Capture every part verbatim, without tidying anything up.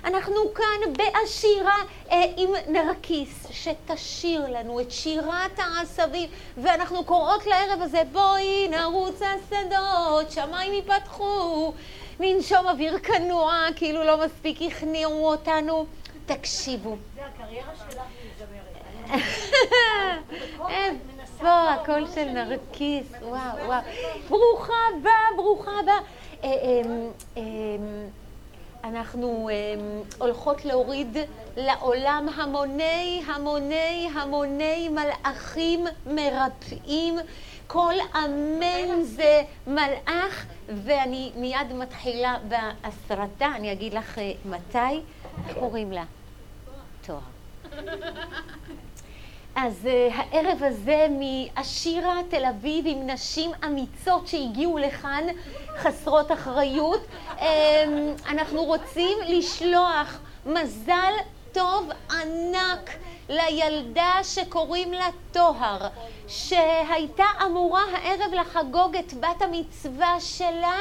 אנחנו כאן בעשירה אה, עם נרקיס שתשיר לנו את שירת העשבים, ואנחנו קוראות לערב הזה בואי נרוץ השדות, שמיים ייפתחו, ננשום אוויר כנוע, כאילו לא מספיק הכניעו אותנו. תקשיבו. זה הקריירה שלך מזמרת. פה הקול של נרקיס, וואו וואו. ברוכה הבאה, ברוכה הבאה. אנחנו הולכות להוריד לעולם המוני המוני המוני מלאכים מרפאים. כל אמן זה מלאך, ואני מיד מתחילה בהסרטה. אני אגיד לך מתי. איך קוראים לה? תואר. אז uh, הערב הזה מעשירה תל אביב עם נשים אמיצות שהגיעו לכאן, חסרות אחריות. um, אנחנו רוצים לשלוח מזל טוב ענק לילדה שקוראים לה טוהר, שהייתה אמורה הערב לחגוג את בת המצווה שלה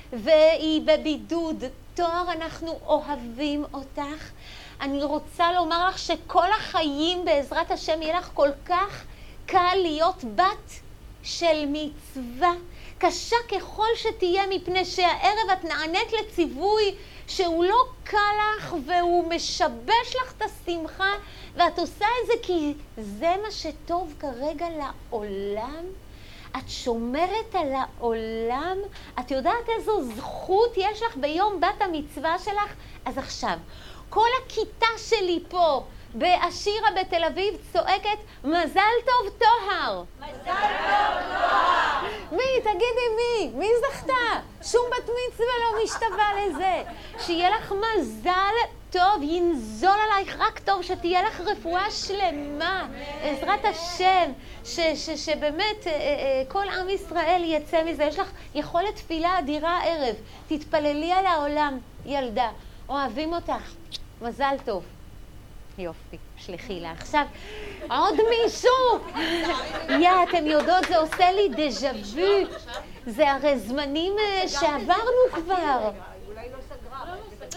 והיא בבידוד. טוהר, אנחנו אוהבים אותך. אני רוצה לומר לך שכל החיים בעזרת השם יהיה לך כל כך קל להיות בת של מצווה, קשה ככל שתהיה, מפני שהערב את נענית לציווי שהוא לא קל לך והוא משבש לך את השמחה, ואת עושה את זה כי זה מה שטוב כרגע לעולם. את שומרת על העולם. את יודעת איזו זכות יש לך ביום בת המצווה שלך? אז עכשיו כל הכיתה שלי פה בעשירה בתל אביב צועקת מזל טוב טוהר. מזל טוב טוהר. מי? תגידי מי? מי זכתה? שום בת מצווה לא משתווה לזה. שיהיה לך מזל טוב, ינזול עלייך רק טוב, שתהיה לך רפואה שלמה, בעזרת השם, ש, ש, שבאמת אה, אה, כל עם ישראל יצא מזה. יש לך יכולת תפילה אדירה ערב. תתפללי על העולם, ילדה. אוהבים אותך. מזל טוב. יופי, שלחי לה. עכשיו, עוד מישהו. יא, אתם יודעות, זה עושה לי דז'ה וו. זה הרי זמנים שעברנו כבר. אולי לא סגרה.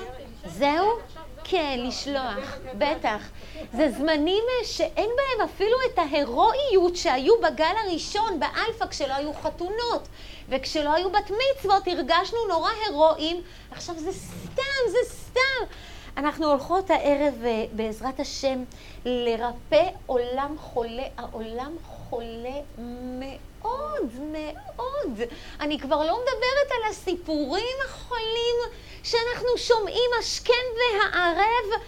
זהו? כן, לשלוח, בטח. זה זמנים שאין בהם אפילו את ההירואיות שהיו בגל הראשון, באלפא, כשלא היו חתונות. וכשלא היו בת מצוות, הרגשנו נורא הירואיים. עכשיו זה סתם, זה סתם. אנחנו הולכות הערב, בעזרת השם, לרפא עולם חולה. העולם חולה מאוד מאוד. אני כבר לא מדברת על הסיפורים החולים שאנחנו שומעים השכם והערב.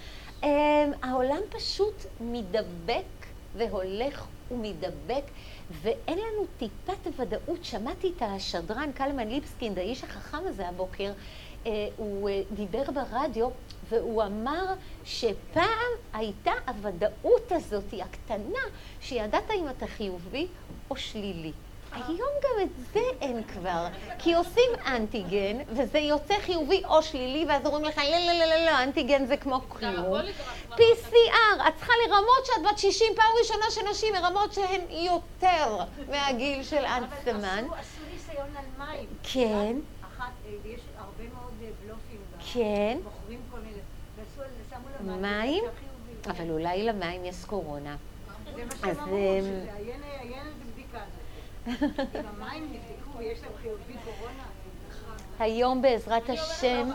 העולם פשוט מדבק והולך ומדבק, ואין לנו טיפת ודאות. שמעתי את השדרן קלמן ליבסקינד, האיש החכם הזה הבוקר, הוא דיבר ברדיו והוא אמר שפעם הייתה הוודאות הזאת הקטנה שידעת אם אתה חיובי או שלילי. היום גם את זה אין כבר, כי עושים אנטיגן וזה יוצא חיובי או שלילי, ואז אומרים לך לא לא לא לא לא, אנטיגן זה כמו כלום. פי סי אר, את צריכה לרמות שאת בת שישים, פעם ראשונה שנשים מרמות שהן יותר מהגיל של אנסטמן. אבל עשו ניסיון על מים. כן. אחת, יש הרבה מאוד בלופים. כן. מוכרים כל מיני, ועשו על זה, שמו למים. מים? אבל אולי למים יש קורונה. זה מה שהם אמרו, שזה עיין בבדיקה הזאת. אם המים נבדקו ויש להם חיובי קורונה. היום בעזרת השם.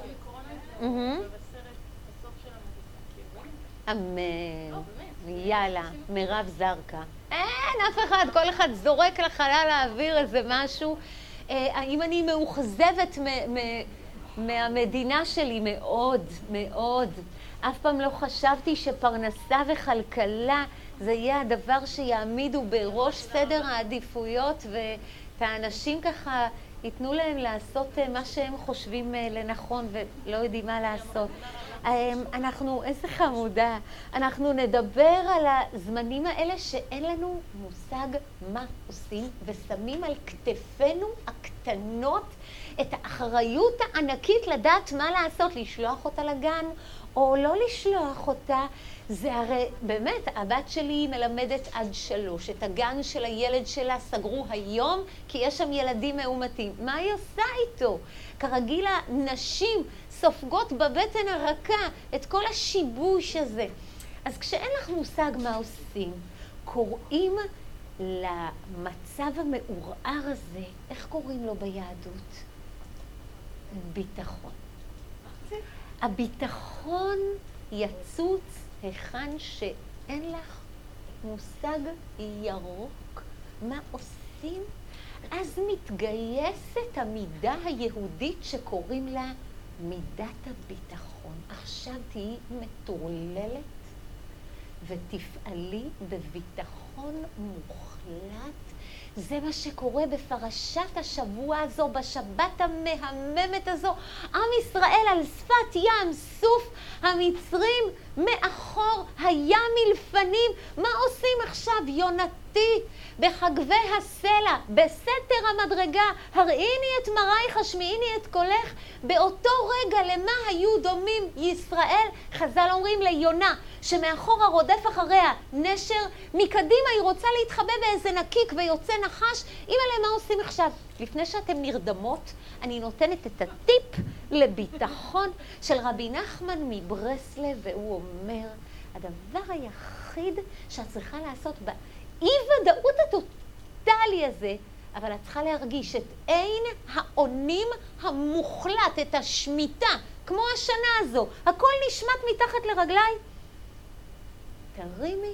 אמן. יאללה, מירב זרקה. אין אף אחד, כל אחד זורק לחלל האוויר איזה משהו. אם אני מאוכזבת מהמדינה שלי, מאוד, מאוד. אף פעם לא חשבתי שפרנסה וכלכלה זה יהיה הדבר שיעמידו בראש סדר העדיפויות, ואת האנשים ככה ייתנו להם לעשות מה שהם חושבים לנכון ולא יודעים מה לעשות. אנחנו, איזה חמודה, אנחנו נדבר על הזמנים האלה שאין לנו מושג מה עושים, ושמים על כתפינו הקטנות את האחריות הענקית לדעת מה לעשות, לשלוח אותה לגן או לא לשלוח אותה. זה הרי באמת, הבת שלי מלמדת עד שלוש. את הגן של הילד שלה סגרו היום כי יש שם ילדים מאומתים. מה היא עושה איתו? כרגיל הנשים סופגות בבטן הרכה את כל השיבוש הזה. אז כשאין לך מושג מה עושים, קוראים למצב המעורער הזה, איך קוראים לו ביהדות? ביטחון. הביטחון יצוץ היכן שאין לך מושג ירוק מה עושים, אז מתגייסת המידה היהודית שקוראים לה מידת הביטחון. עכשיו תהיי מטורללת ותפעלי בביטחון מוחלט. זה מה שקורה בפרשת השבוע הזו, בשבת המהממת הזו. עם ישראל על שפת ים סוף, המצרים מאחור, הים מלפנים. מה עושים עכשיו? יונתית בחגבי הסלע, בסתר המדרגה, הראיני את מראיך, השמיעיני את קולך. באותו רגע למה היו דומים ישראל? חז"ל אומרים ליונה, שמאחורה רודף אחריה נשר, מקדימה היא רוצה להתחבא באיזה נקיק ויוצא נחש. אימא'לה, מה עושים עכשיו? לפני שאתם נרדמות, אני נותנת את הטיפ לביטחון של רבי נחמן מברסלב, והוא אומר, הדבר היחיד שאת צריכה לעשות באי ודאות הטוטלי הזה, אבל את צריכה להרגיש את אין העונים המוחלט, את השמיטה, כמו השנה הזו, הכל נשמט מתחת לרגליי. תרימי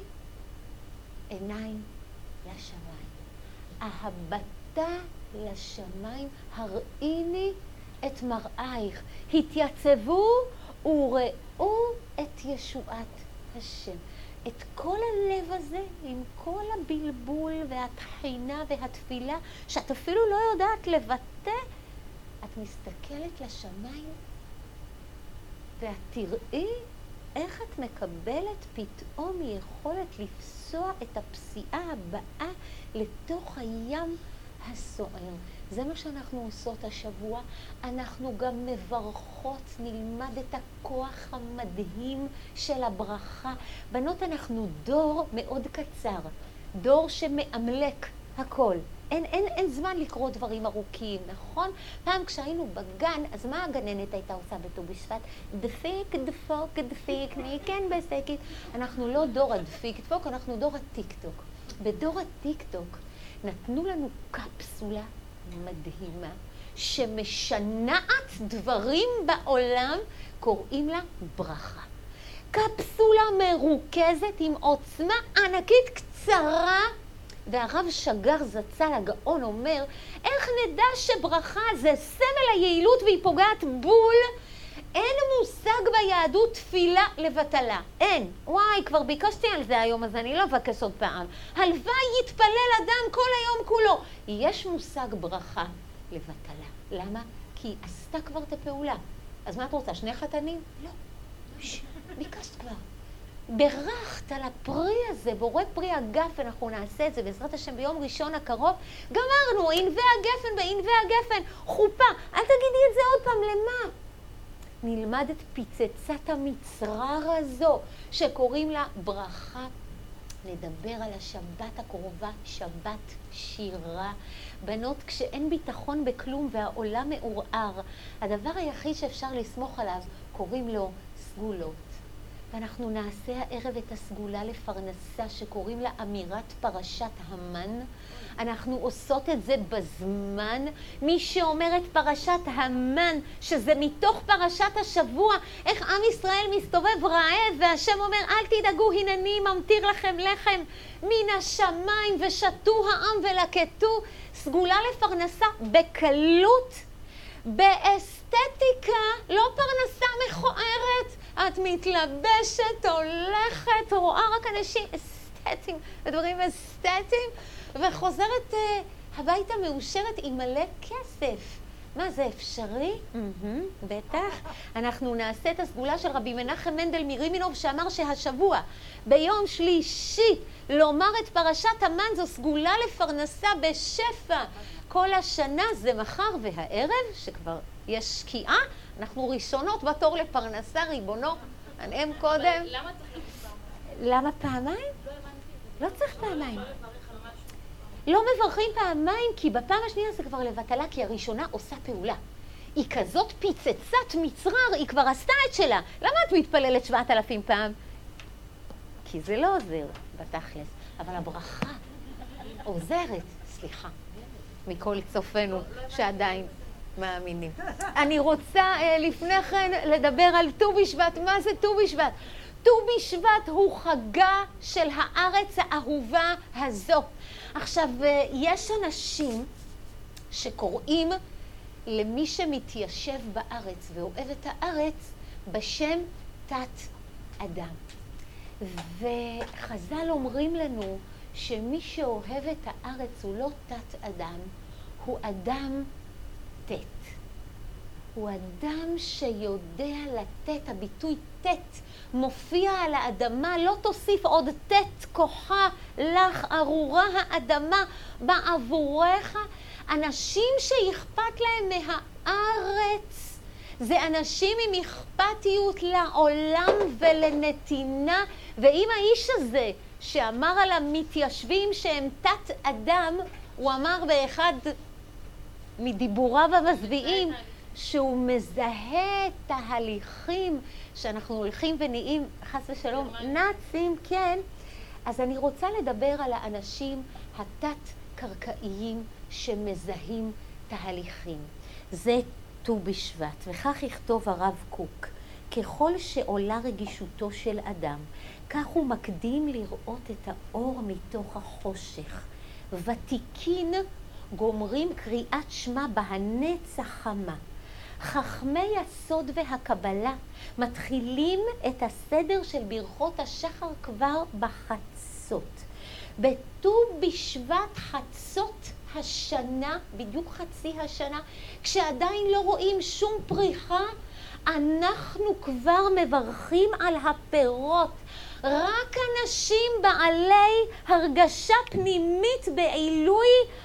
עיניים לשמיים, אהבתה לשמיים, הראיני את מראייך, התייצבו וראו את ישועת השם. את כל הלב הזה, עם כל הבלבול והתחינה והתפילה, שאת אפילו לא יודעת לבטא, את מסתכלת לשמיים ואת תראי איך את מקבלת פתאום יכולת לפסוע את הפסיעה הבאה לתוך הים הסוער. זה מה שאנחנו עושות השבוע. אנחנו גם מברכות, נלמד את הכוח המדהים של הברכה. בנות, אנחנו דור מאוד קצר, דור שמאמלק הכל. אין, אין, אין זמן לקרוא דברים ארוכים, נכון? פעם כשהיינו בגן, אז מה הגננת הייתה עושה בט"ו בשבט? דפיק, דפוק, דפיק, כן בסקית. אנחנו לא דור הדפיק, דפוק, אנחנו דור הטיק-טוק. בדור הטיק-טוק נתנו לנו קפסולה מדהימה שמשנעת דברים בעולם, קוראים לה ברכה. קפסולה מרוכזת עם עוצמה ענקית קצרה, והרב שגר זצ"ל הגאון אומר, איך נדע שברכה זה סמל היעילות והיא פוגעת בול? אין מושג ביהדות תפילה לבטלה. אין. וואי, כבר ביקשתי על זה היום, אז אני לא אבקש עוד פעם. הלוואי יתפלל אדם כל היום כולו. יש מושג ברכה לבטלה. למה? כי היא עשתה כבר את הפעולה. אז מה את רוצה? שני חתנים? לא. ש... ביקשת כבר. ברכת על הפרי הזה, בורא פרי הגפן, אנחנו נעשה את זה בעזרת השם ביום ראשון הקרוב. גמרנו, ענבי הגפן בענבי הגפן, חופה. אל תגידי את זה עוד פעם, למה? נלמד את פיצצת המצרר הזו שקוראים לה ברכה. נדבר על השבת הקרובה, שבת שירה. בנות, כשאין ביטחון בכלום והעולם מעורער, הדבר היחיד שאפשר לסמוך עליו קוראים לו סגולות. ואנחנו נעשה הערב את הסגולה לפרנסה שקוראים לה אמירת פרשת המן. אנחנו עושות את זה בזמן. מי שאומר את פרשת המן, שזה מתוך פרשת השבוע, איך עם ישראל מסתובב רעב, והשם אומר, אל תדאגו, הנני ממטיר לכם לחם מן השמיים, ושתו העם ולקטו. סגולה לפרנסה בקלות, באסתטיקה, לא פרנסה מכוערת. את מתלבשת, הולכת, רואה רק אנשים אסתטיים, ודברים אסתטיים, וחוזרת uh, הביתה מאושרת עם מלא כסף. מה, זה אפשרי? Mm-hmm, בטח. אנחנו נעשה את הסגולה של רבי מנחם מנדל מרימינוב, שאמר שהשבוע, ביום שלישי, לומר את פרשת המן, זו סגולה לפרנסה בשפע. כל השנה זה מחר והערב, שכבר יש שקיעה, אנחנו ראשונות בתור לפרנסה, ריבונו, הנאם קודם. למה צריך לברך? למה פעמיים? לא צריך פעמיים. לא מברכים פעמיים, כי בפעם השנייה זה כבר לבטלה, כי הראשונה עושה פעולה. היא כזאת פיצצת מצרר, היא כבר עשתה את שלה. למה את מתפללת שבעת אלפים פעם? כי זה לא עוזר בתכלס, אבל הברכה עוזרת, סליחה, מכל צופנו שעדיין מאמינים. אני רוצה לפני כן לדבר על ט"ו בשבט. מה זה ט"ו בשבט? ט"ו בשבט הוא חגה של הארץ האהובה הזו. עכשיו, יש אנשים שקוראים למי שמתיישב בארץ ואוהב את הארץ בשם תת אדם. וחז"ל אומרים לנו שמי שאוהב את הארץ הוא לא תת אדם, הוא אדם תת. הוא אדם שיודע לתת. הביטוי תת מופיע על האדמה, לא תוסיף עוד תת כוחה לך ארורה האדמה בעבורך. אנשים שאכפת להם מהארץ זה אנשים עם אכפתיות לעולם ולנתינה. ואם האיש הזה שאמר על המתיישבים שהם תת אדם, הוא אמר באחד מדיבוריו המזוויעים שהוא מזהה תהליכים שאנחנו הולכים ונהיים חס ושלום נאצים, כן. אז אני רוצה לדבר על האנשים התת-קרקעיים שמזהים תהליכים. זה ט"ו בשבט, וכך יכתוב הרב קוק: ככל שעולה רגישותו של אדם, כך הוא מקדים לראות את האור מתוך החושך. ותיקין גומרים קריאת שמע בהנץ החמה. חכמי הסוד והקבלה מתחילים את הסדר של ברכות השחר כבר בחצות. בט"ו בשבט חצות השנה, בדיוק חצי השנה, כשעדיין לא רואים שום פריחה, אנחנו כבר מברכים על הפירות. רק אנשים בעלי הרגשה פנימית בעילוי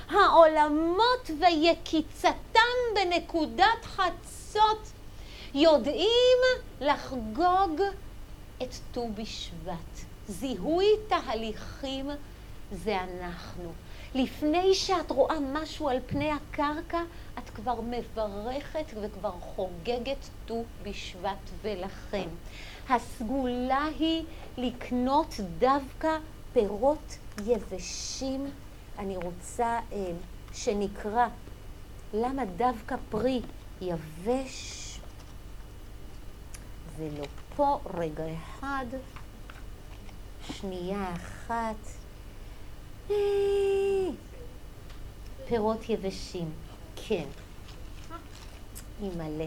העולמות ויקיצתם בנקודת חצות יודעים לחגוג את ט"ו בשבט. זיהוי תהליכים זה אנחנו. לפני שאת רואה משהו על פני הקרקע, את כבר מברכת וכבר חוגגת ט"ו בשבט. ולכן הסגולה היא לקנות דווקא פירות יבשים. אני רוצה אה, שנקרא למה דווקא פרי יבש. זה לא פה, רגע אחד, שנייה אחת. פירות יבשים, כן, היא מלא.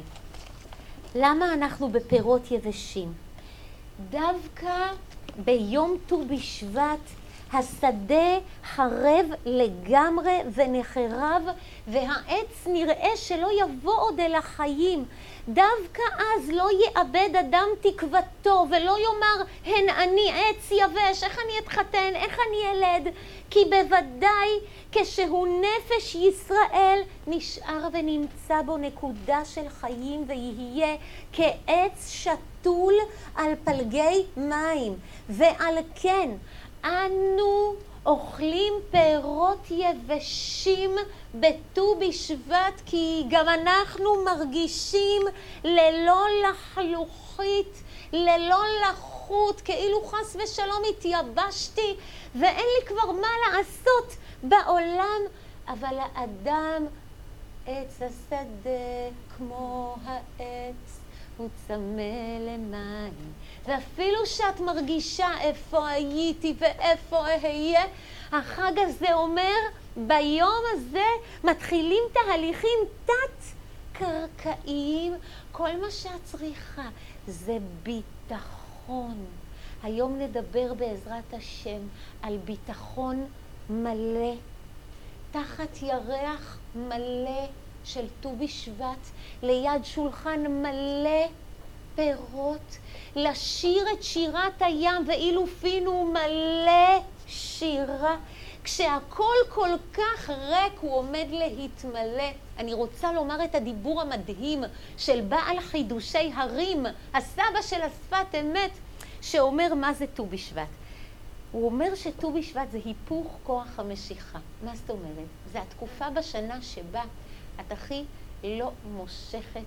למה אנחנו בפירות יבשים? דווקא ביום ט"ו בשבט השדה חרב לגמרי ונחרב, והעץ נראה שלא יבוא עוד אל החיים. דווקא אז לא יאבד אדם תקוותו ולא יאמר הן אני עץ יבש, איך אני אתחתן, איך אני ילד, כי בוודאי כשהוא נפש ישראל נשאר ונמצא בו נקודה של חיים ויהיה כעץ שתול על פלגי מים. ועל כן אנו אוכלים פירות יבשים בט"ו בשבט, כי גם אנחנו מרגישים ללא לחלוכית, ללא לחות, כאילו חס ושלום התייבשתי ואין לי כבר מה לעשות בעולם. אבל האדם עץ השדה כמו העץ, הוא צמא למים. ואפילו שאת מרגישה איפה הייתי ואיפה אהיה, החג הזה אומר, ביום הזה מתחילים תהליכים תת-קרקעיים. כל מה שאת צריכה זה ביטחון. היום נדבר בעזרת השם על ביטחון מלא, תחת ירח מלא של ט"ו בשבט, ליד שולחן מלא פירות, לשיר את שירת הים ואילו פינו מלא שירה. כשהכל כל כך ריק הוא עומד להתמלא. אני רוצה לומר את הדיבור המדהים של בעל חידושי הרים, הסבא של השפת אמת, שאומר מה זה ט"ו בשבט. הוא אומר שט"ו בשבט זה היפוך כוח המשיכה. מה זאת אומרת? זה התקופה בשנה שבה את הכי לא מושכת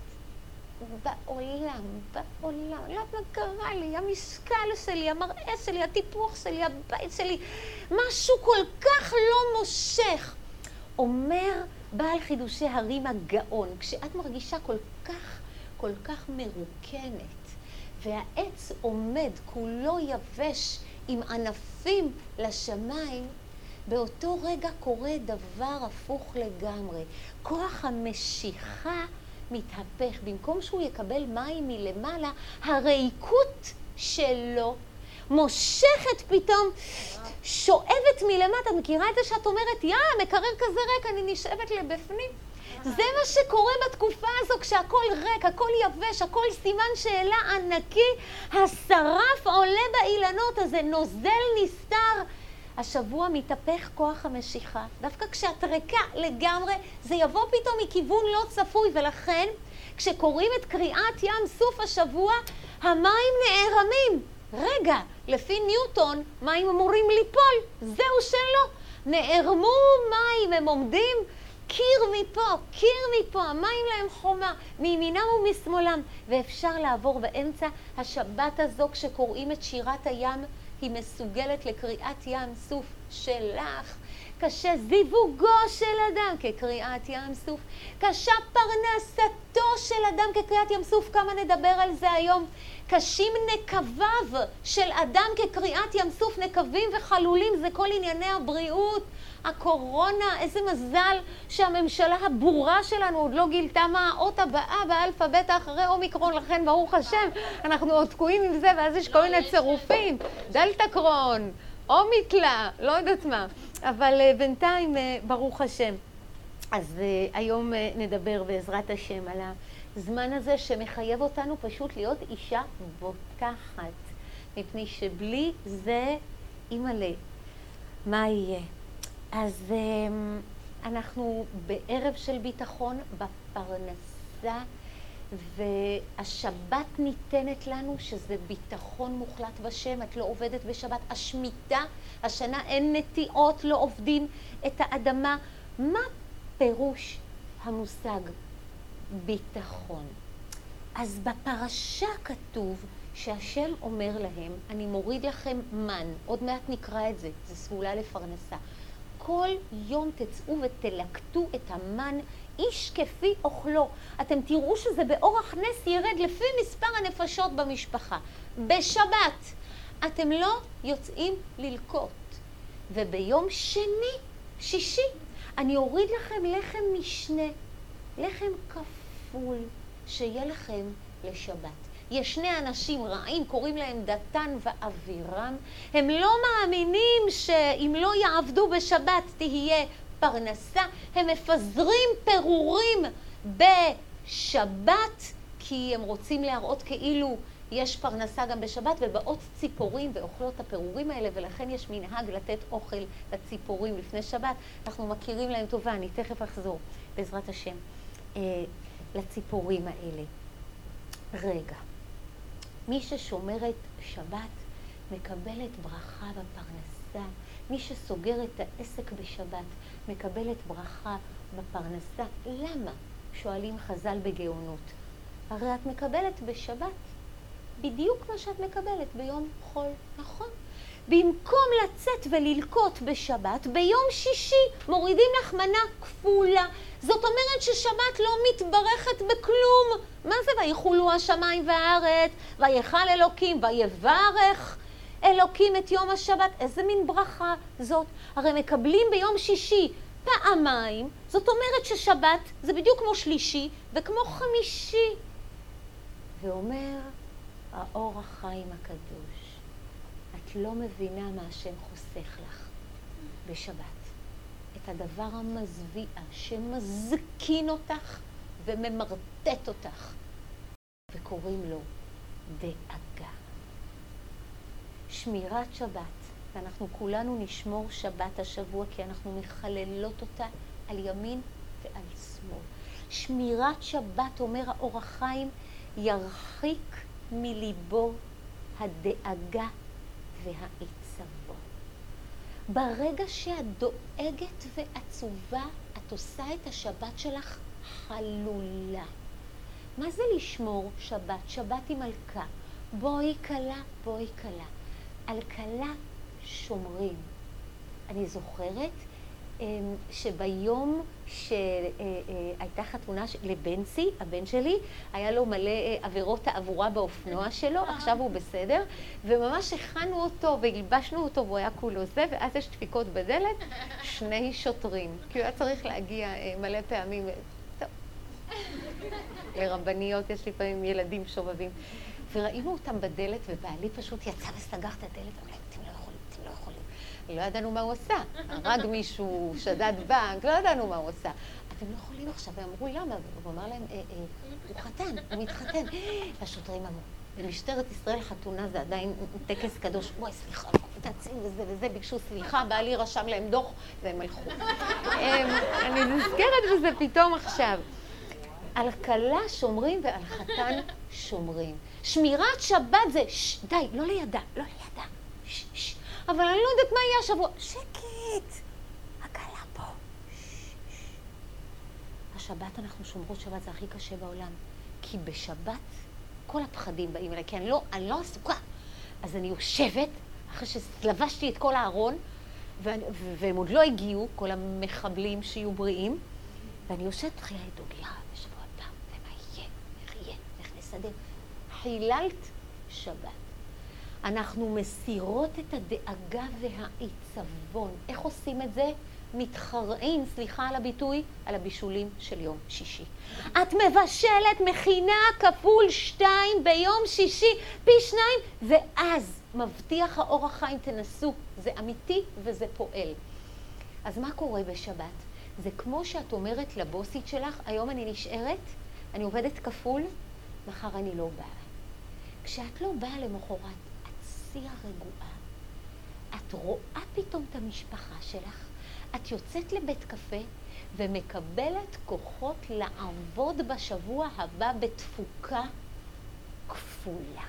בעולם, בעולם. למה קרה לי? המשקל שלי, המראה שלי, הטיפוח שלי, הבית שלי, משהו כל כך לא מושך. אומר בעל חידושי הרים הגאון, כשאת מרגישה כל כך, כל כך מרוקנת, והעץ עומד כולו יבש עם ענפים לשמיים, באותו רגע קורה דבר הפוך לגמרי. כוח המשיכה מתהפך. במקום שהוא יקבל מים מלמעלה, הריקות שלו מושכת פתאום, שואבת מלמטה. מכירה את זה שאת אומרת, יא, מקרר כזה ריק, אני נשאבת לבפנים? זה מה שקורה בתקופה הזו, כשהכל ריק, הכל יבש, הכל סימן שאלה ענקי, השרף עולה באילנות, הזה נוזל נסתר. השבוע מתהפך כוח המשיכה. דווקא כשאת ריקה לגמרי, זה יבוא פתאום מכיוון לא צפוי, ולכן כשקוראים את קריאת ים סוף השבוע, המים נערמים. רגע, לפי ניוטון, מים אמורים ליפול, זהו שלא. נערמו מים, הם עומדים קיר מפה, קיר מפה, המים להם חומה, מימינם ומשמאלם, ואפשר לעבור באמצע. השבת הזו, כשקוראים את שירת הים, היא מסוגלת לקריאת ים סוף שלך. קשה זיווגו של אדם כקריאת ים סוף. קשה פרנסתו של אדם כקריאת ים סוף. כמה נדבר על זה היום. קשים נקביו של אדם כקריאת ים סוף. נקבים וחלולים זה כל ענייני הבריאות. הקורונה, איזה מזל שהממשלה הבורה שלנו עוד לא גילתה מה האות הבאה באלפבית האחרי אומיקרון, לכן ברוך השם אנחנו עוד תקועים עם זה, ואז יש כל מיני צירופים, דלתה קרון, אומיקלה, לא יודעת מה, אבל uh, בינתיים uh, ברוך השם. אז uh, היום uh, נדבר בעזרת השם על הזמן הזה שמחייב אותנו פשוט להיות אישה בוטחת, מפני שבלי זה אימא'לה, מה יהיה? אז אנחנו בערב של ביטחון בפרנסה, והשבת ניתנת לנו שזה ביטחון מוחלט בשם. את לא עובדת בשבת. השמיטה, השנה אין נטיעות, לא עובדים את האדמה. מה פירוש המושג ביטחון? אז בפרשה כתוב שהשם אומר להם, אני מוריד לכם מן, עוד מעט נקרא את זה, זה סגולה לפרנסה. כל יום תצאו ותלקטו את המן, איש כפי אוכלו. אתם תראו שזה באורח נס ירד לפי מספר הנפשות במשפחה. בשבת אתם לא יוצאים ללקוט. וביום שני, שישי, אני אוריד לכם לחם משנה, לחם כפול, שיהיה לכם לשבת. יש שני אנשים רעים, קוראים להם דתן ואבירם. הם לא מאמינים שאם לא יעבדו בשבת תהיה פרנסה. הם מפזרים פירורים בשבת, כי הם רוצים להראות כאילו יש פרנסה גם בשבת, ובאות ציפורים ואוכלות את הפירורים האלה, ולכן יש מנהג לתת אוכל לציפורים לפני שבת. אנחנו מכירים להם טובה, אני תכף אחזור, בעזרת השם, אה, לציפורים האלה. רגע. מי ששומרת שבת מקבלת ברכה בפרנסה. מי שסוגר את העסק בשבת מקבלת ברכה בפרנסה. למה? שואלים חז"ל בגאונות. הרי את מקבלת בשבת בדיוק מה שאת מקבלת ביום חול, נכון? במקום לצאת וללקוט בשבת, ביום שישי מורידים לך מנה כפולה. זאת אומרת ששבת לא מתברכת בכלום. מה זה? ויחולו השמיים והארץ, ויחל אלוקים, ויברך אלוקים את יום השבת. איזה מין ברכה זאת? הרי מקבלים ביום שישי פעמיים, זאת אומרת ששבת זה בדיוק כמו שלישי וכמו חמישי. ואומר האור החיים הקדוש, את לא מבינה מה השם חוסך לך בשבת. את הדבר המזוויע שמזקין אותך וממרטט אותך, וקוראים לו דאגה. שמירת שבת, ואנחנו כולנו נשמור שבת השבוע, כי אנחנו מחללות אותה על ימין ועל שמאל. שמירת שבת, אומר האור החיים, ירחיק מליבו הדאגה והעיצבון. ברגע שאת דואגת ועצובה, את עושה את השבת שלך חלולה. מה זה לשמור שבת? שבת היא מלכה. בואי קלה, בואי קלה. על קלה שומרים. אני זוכרת שביום שהייתה חתונה לבנצי, הבן שלי, היה לו מלא עבירות תעבורה באופנוע שלו, עכשיו הוא בסדר, וממש הכנו אותו והלבשנו אותו והוא היה כולו זה, ואז יש דפיקות בדלת, שני שוטרים, כי הוא היה צריך להגיע מלא פעמים, טוב, לרבניות יש לפעמים ילדים שובבים, וראינו אותם בדלת ובעלי פשוט יצא וסגר את הדלת, אמר, אתם לא יכולים, אתם לא יכולים. לא ידענו מה הוא עשה, הרג מישהו, שדד בנק, לא ידענו מה הוא עשה. אתם לא יכולים עכשיו, ואמרו למה? הוא אמר להם, הוא חתן, הוא מתחתן. והשוטרים אמרו, במשטרת ישראל חתונה זה עדיין טקס קדוש, וואי סליחה, תציל וזה וזה, ביקשו סליחה, בעלי רשם להם דוח, והם הלכו. אני נזכרת בזה פתאום עכשיו. על כלה שומרים ועל חתן שומרים. שמירת שבת זה, די, לא לידה, לא לידה. אבל אני לא יודעת מה יהיה השבוע. שקט! הקלה פה. השבת אנחנו שומרות שבת, זה הכי קשה בעולם. כי בשבת כל הפחדים באים אליי, כי אני לא, אני לא עסוקה. אז אני יושבת, אחרי שלבשתי את כל הארון, והם עוד לא הגיעו, כל המחבלים שיהיו בריאים, ואני יושבת, תחילה לדוגיה בשבוע הבא, ומה יהיה, איך יהיה, איך נסדר. חיללת שבת. אנחנו מסירות את הדאגה והעיצבון. איך עושים את זה? מתחרעים, סליחה על הביטוי, על הבישולים של יום שישי. את מבשלת מכינה כפול שתיים ביום שישי, פי שניים, ואז מבטיח האורח חיים, תנסו. זה אמיתי וזה פועל. אז מה קורה בשבת? זה כמו שאת אומרת לבוסית שלך, היום אני נשארת, אני עובדת כפול, מחר אני לא באה. כשאת לא באה למחרת, שיא הרגועה. את רואה פתאום את המשפחה שלך, את יוצאת לבית קפה ומקבלת כוחות לעבוד בשבוע הבא בתפוקה כפולה.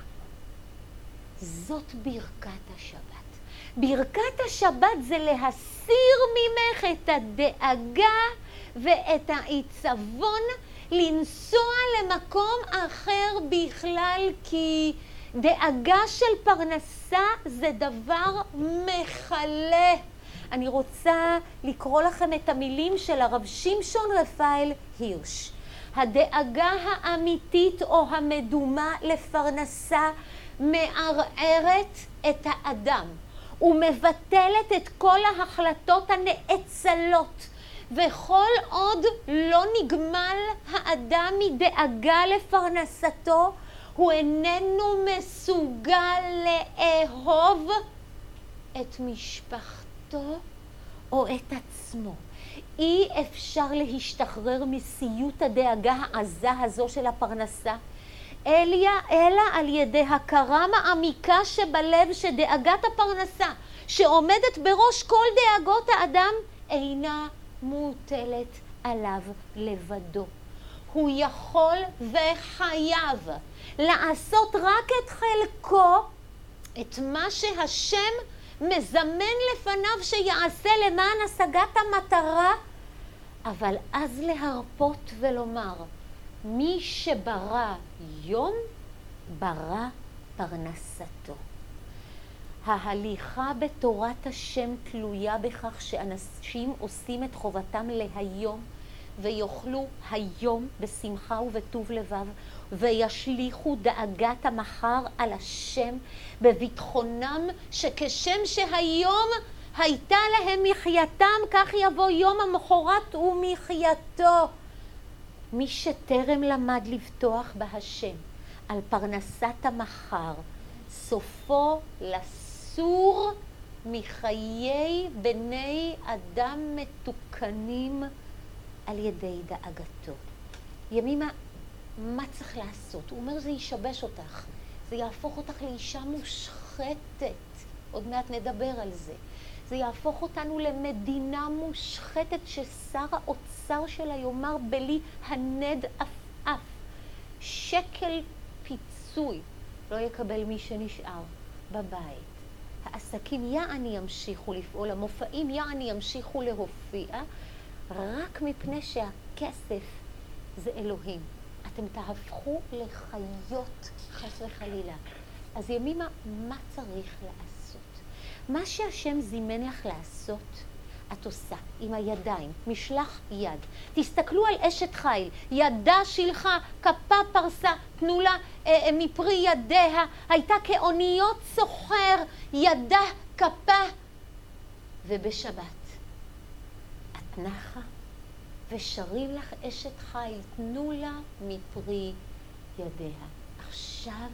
זאת ברכת השבת. ברכת השבת זה להסיר ממך את הדאגה ואת העיצבון, לנסוע למקום אחר בכלל, כי דאגה של פרנסה זה דבר מחלה. אני רוצה לקרוא לכם את המילים של הרב שמשון רפאל הירש. הדאגה האמיתית או המדומה לפרנסה מערערת את האדם ומבטלת את כל ההחלטות הנאצלות, וכל עוד לא נגמל האדם מדאגה לפרנסתו, הוא איננו מסוגל לאהוב את משפחתו או את עצמו. אי אפשר להשתחרר מסיוט הדאגה העזה הזו של הפרנסה, אלא, אלא על ידי הכרה מעמיקה שבלב שדאגת הפרנסה שעומדת בראש כל דאגות האדם אינה מוטלת עליו לבדו. הוא יכול וחייב לעשות רק את חלקו, את מה שהשם מזמן לפניו שיעשה למען השגת המטרה, אבל אז להרפות ולומר, מי שברא יום, ברא פרנסתו. ההליכה בתורת השם תלויה בכך שאנשים עושים את חובתם להיום, ויוכלו היום בשמחה ובטוב לבב, וישליחו דאגת המחר על השם בביטחונם, שכשם שהיום הייתה להם מחייתם, כך יבוא יום המחרת ומחייתו. מי שטרם למד לבטוח בהשם על פרנסת המחר, סופו לסור מחיי בני אדם מתוקנים על ידי דאגתו. ימימה, מה צריך לעשות? הוא אומר, זה ישבש אותך, זה יהפוך אותך לאישה מושחתת, עוד מעט נדבר על זה. זה יהפוך אותנו למדינה מושחתת ששר האוצר שלה יאמר בלי הנד אף אף. שקל פיצוי לא יקבל מי שנשאר בבית. העסקים יעני ימשיכו לפעול, המופעים יעני ימשיכו להופיע, רק מפני שהכסף זה אלוהים. אתם תהפכו לחיות חס וחלילה. אז ימימה, מה צריך לעשות? מה שהשם זימן לך לעשות, את עושה עם הידיים, משלח יד. תסתכלו על אשת חיל, ידה שלחה, כפה פרסה, תנו לה אה, מפרי ידיה, הייתה כאוניות סוחר, ידה כפה. ובשבת את נחה ושרים לך אשת חיל, תנו לה מפרי ידיה. עכשיו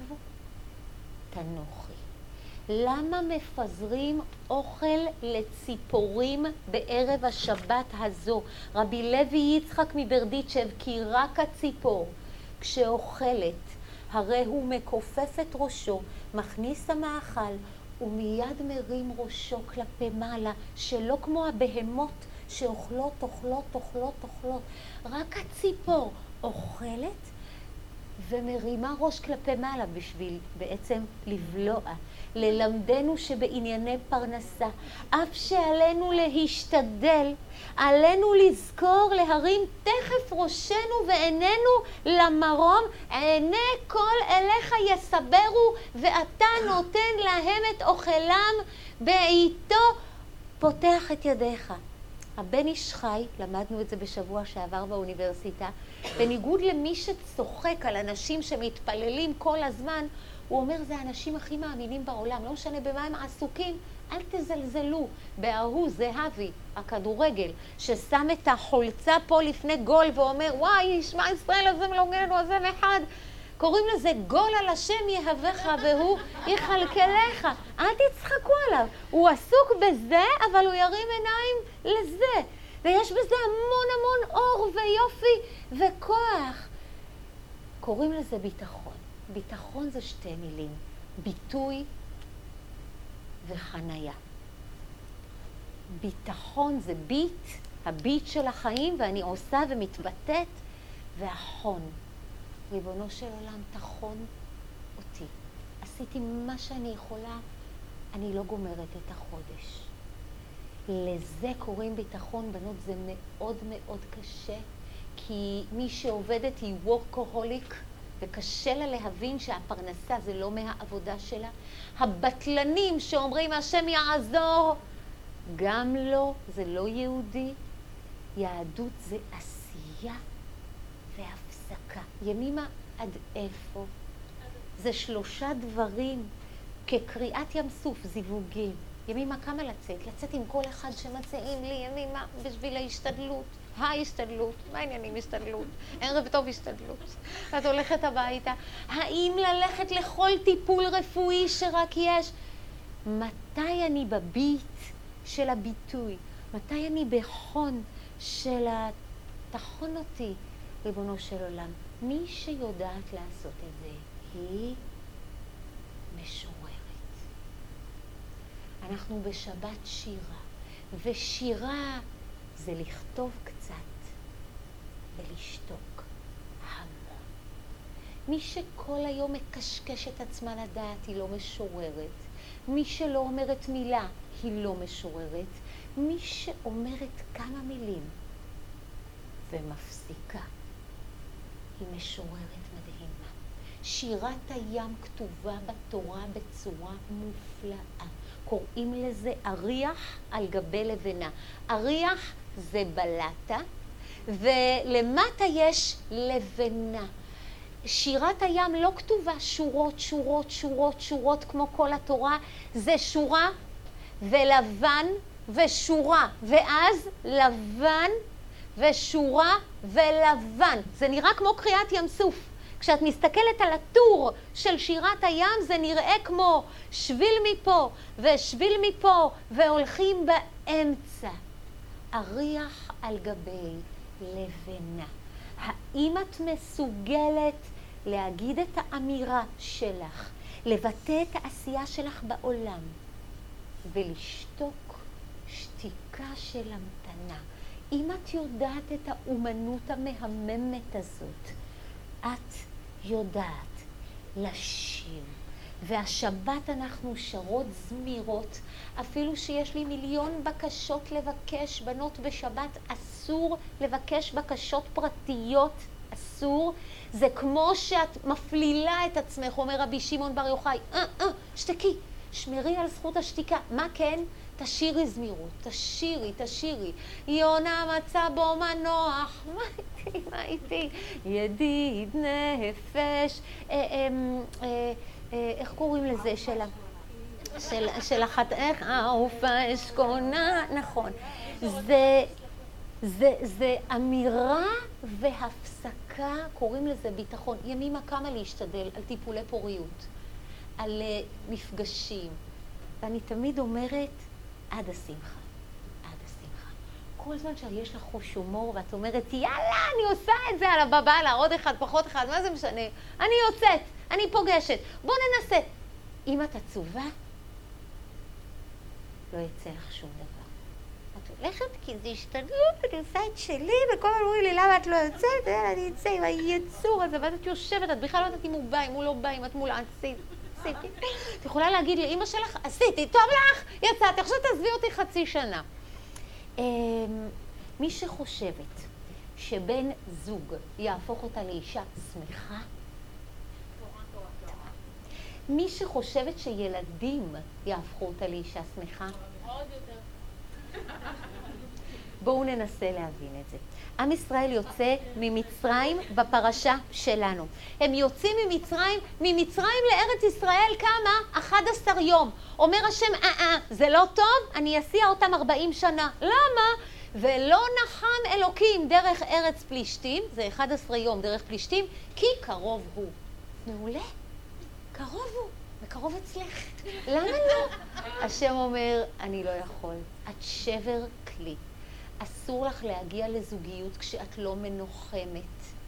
תנוחי. למה מפזרים אוכל לציפורים בערב השבת הזו? רבי לוי יצחק מברדיצ'ב, כי רק הציפור כשאוכלת, הרי הוא מכופף את ראשו, מכניס המאכל ומיד מרים ראשו כלפי מעלה, שלא כמו הבהמות שאוכלות, אוכלות, אוכלות, אוכלות. רק הציפור אוכלת ומרימה ראש כלפי מעלה בשביל בעצם לבלוע. ללמדנו שבענייני פרנסה, אף שעלינו להשתדל, עלינו לזכור להרים תכף ראשנו ועינינו למרום, עיני כל אליך יסברו, ואתה נותן להם את אוכלם בעיתו, פותח את ידיך. הבן איש חי, למדנו את זה בשבוע שעבר באוניברסיטה, בניגוד למי שצוחק על אנשים שמתפללים כל הזמן, הוא אומר, זה האנשים הכי מאמינים בעולם, לא משנה במה הם עסוקים, אל תזלזלו. בהוא זהבי, הכדורגל, ששם את החולצה פה לפני גול ואומר, וואי, שמע ישראל הזה מלוגן, הוא הזה אחד. קוראים לזה גול על השם יהבך והוא יכלכלך. אל תצחקו עליו. הוא עסוק בזה, אבל הוא ירים עיניים לזה. ויש בזה המון המון אור ויופי וכוח. קוראים לזה ביטחון. ביטחון זה שתי מילים. ביטוי וחנייה. ביטחון זה ביט, הביט של החיים, ואני עושה ומתבטאת, והחון. ריבונו של עולם, תחון אותי. עשיתי מה שאני יכולה, אני לא גומרת את החודש. לזה קוראים ביטחון, בנות, זה מאוד מאוד קשה, כי מי שעובדת היא וורקוהוליק, וקשה לה להבין שהפרנסה זה לא מהעבודה שלה. הבטלנים שאומרים השם יעזור, גם לא, זה לא יהודי. יהדות זה עשייה והפסקה. ימימה עד איפה? זה שלושה דברים כקריאת ים סוף, זיווגים. ימימה כמה לצאת? לצאת עם כל אחד שמציעים לי, ימימה בשביל ההשתדלות. ההשתדלות, מה העניינים השתדלות? ערב טוב השתדלות. את הולכת הביתה. האם ללכת לכל טיפול רפואי שרק יש? מתי אני בביט של הביטוי? מתי אני בחון של התחון אותי, ריבונו של עולם? מי שיודעת לעשות את זה היא משוררת. אנחנו בשבת שירה, ושירה זה לכתוב קצת ולשתוק המון. מי שכל היום מקשקש את עצמה לדעת היא לא משוררת. מי שלא אומרת מילה היא לא משוררת. מי שאומרת כמה מילים ומפסיקה היא משוררת מדהימה. שירת הים כתובה בתורה בצורה מופלאה. קוראים לזה אריח על גבי לבנה. אריח זה בלטה, ולמטה יש לבנה. שירת הים לא כתובה שורות, שורות, שורות, שורות כמו כל התורה. זה שורה ולבן ושורה, ואז לבן ושורה ולבן. זה נראה כמו קריאת ים סוף. כשאת מסתכלת על הטור של שירת הים, זה נראה כמו שביל מפה ושביל מפה, והולכים באמצע. אריח על גבי לבנה. האם את מסוגלת להגיד את האמירה שלך, לבטא את העשייה שלך בעולם, ולשתוק שתיקה של המתנה? אם את יודעת את האומנות המהממת הזאת, את יודעת לשיר. והשבת אנחנו שרות זמירות, אפילו שיש לי מיליון בקשות לבקש. בנות, בשבת אסור לבקש בקשות פרטיות. אסור. זה כמו שאת מפלילה את עצמך, אומר רבי שמעון בר יוחאי, אה, אה, שתקי, שמרי על זכות השתיקה. מה כן? תשירי זמירות, תשירי, תשירי. יונה מצא בו מנוח, מה איתי, מה איתי? ידיד נפש, אה, אה, אה, אה, איך קוראים לזה? של, של, של אחת, איך אהופה אשכונה, נכון. זה, זה, זה אמירה והפסקה, קוראים לזה ביטחון. ימימה כמה להשתדל על טיפולי פוריות, על uh, מפגשים. ואני תמיד אומרת, עד השמחה, עד השמחה. כל זמן שיש לך חוש הומור ואת אומרת, יאללה, אני עושה את זה על הבבא, לה, עוד אחד, פחות אחד, מה זה משנה? אני יוצאת, אני פוגשת, בוא ננסה. אם את עצובה, לא יצא לך שום דבר. את הולכת כי זה השתדלות, אני עושה את שלי, וכל הזמן אומרים לי, למה את לא יוצאת? אני אצא עם היצור הזה, ואת יושבת, את בכלל לא יודעת אם הוא בא, אם הוא לא בא, אם את מולה, עשית, עשיתי. את יכולה להגיד לאמא שלך, עשיתי, טוב לך, יצאתי, עכשיו תעזבי אותי חצי שנה. מי שחושבת שבן זוג יהפוך אותה לאישה שמחה, מי שחושבת שילדים יהפכו אותה לאישה שמחה, עוד יותר. בואו ננסה להבין את זה. עם ישראל יוצא ממצרים בפרשה שלנו. הם יוצאים ממצרים, ממצרים לארץ ישראל כמה? אחד עשר יום. אומר השם, אה אה, זה לא טוב? אני אסיע אותם ארבעים שנה. למה? ולא נחם אלוקים דרך ארץ פלישתים, זה אחד עשר יום דרך פלישתים, כי קרוב הוא. מעולה, קרוב הוא, וקרוב אצלך. למה לא? השם אומר, אני לא יכול. את שבר כלי. אסור לך להגיע לזוגיות כשאת לא מנוחמת,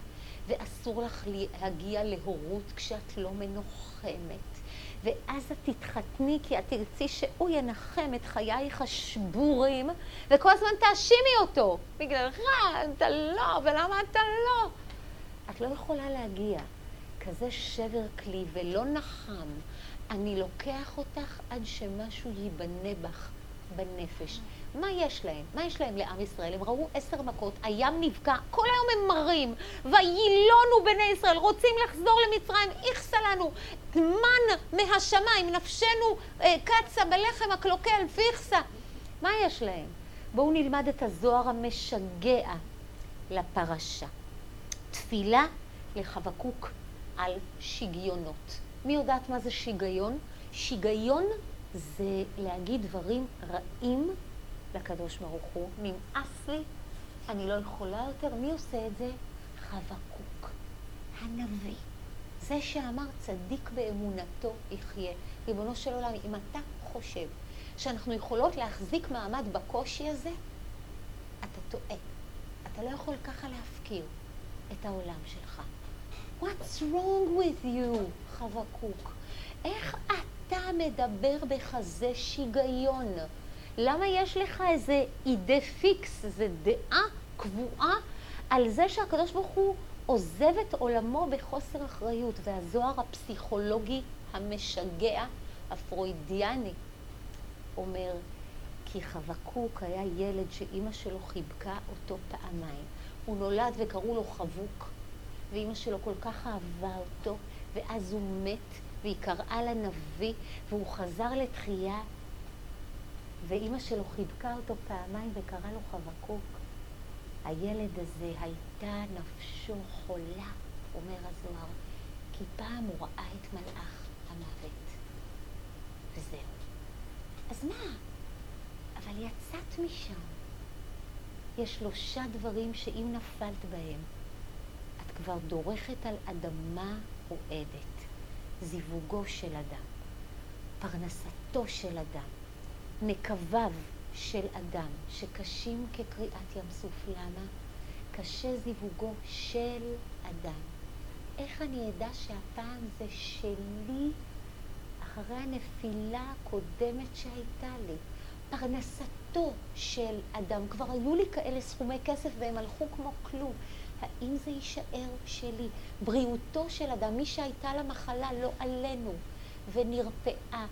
ואסור לך להגיע להורות כשאת לא מנוחמת. ואז את תתחתני כי את תרצי שהוא ינחם את חייך השבורים, וכל הזמן תאשימי אותו. בגללך, אתה לא, ולמה אתה לא? את לא יכולה להגיע. כזה שבר כלי ולא נחם. אני לוקח אותך עד שמשהו ייבנה בך בנפש. מה יש להם? מה יש להם לעם ישראל? הם ראו עשר מכות, הים נבקע, כל היום הם מרים, וילונו בני ישראל, רוצים לחזור למצרים, איכסה לנו, מן מהשמיים, נפשנו אה, קצה בלחם הקלוקל, ואיכסה. מה יש להם? בואו נלמד את הזוהר המשגע לפרשה. תפילה לחבקוק על שיגיונות. מי יודעת מה זה שיגיון? שיגיון זה להגיד דברים רעים לקדוש ברוך הוא. נמאס לי, אני לא יכולה יותר. מי עושה את זה? חבקוק, הנביא. זה שאמר צדיק באמונתו יחיה. ריבונו של עולם, אם אתה חושב שאנחנו יכולות להחזיק מעמד בקושי הזה, אתה טועה. אתה לא יכול ככה להפקיר את העולם שלך. What's wrong with you, חבקוק? איך אתה מדבר בכזה שיגיון? למה יש לך איזה אידה פיקס, איזה דעה קבועה על זה שהקדוש ברוך הוא עוזב את עולמו בחוסר אחריות? והזוהר הפסיכולוגי המשגע, הפרוידיאני, אומר, כי חבקוק היה ילד שאימא שלו חיבקה אותו פעמיים. הוא נולד וקראו לו חבוק, ואימא שלו כל כך אהבה אותו, ואז הוא מת, והיא קראה לנביא, והוא חזר לתחייה, ואימא שלו חיבקה אותו פעמיים וקרא לו חבקוק. הילד הזה הייתה נפשו חולה, אומר הזוהר, כי פעם הוא ראה את מלאך המוות. וזהו. אז מה? אבל יצאת משם. יש שלושה דברים שאם נפלת בהם, את כבר דורכת על אדמה רועדת. זיווגו של אדם, פרנסתו של אדם, נקביו של אדם, שקשים כקריאת ים סוף. למה? קשה זיווגו של אדם. איך אני אדע שהפעם זה שלי אחרי הנפילה הקודמת שהייתה לי? פרנסתו של אדם, כבר היו לי כאלה סכומי כסף והם הלכו כמו כלום. האם זה יישאר שלי? בריאותו של אדם, מי שהייתה לה מחלה לא עלינו ונרפאה,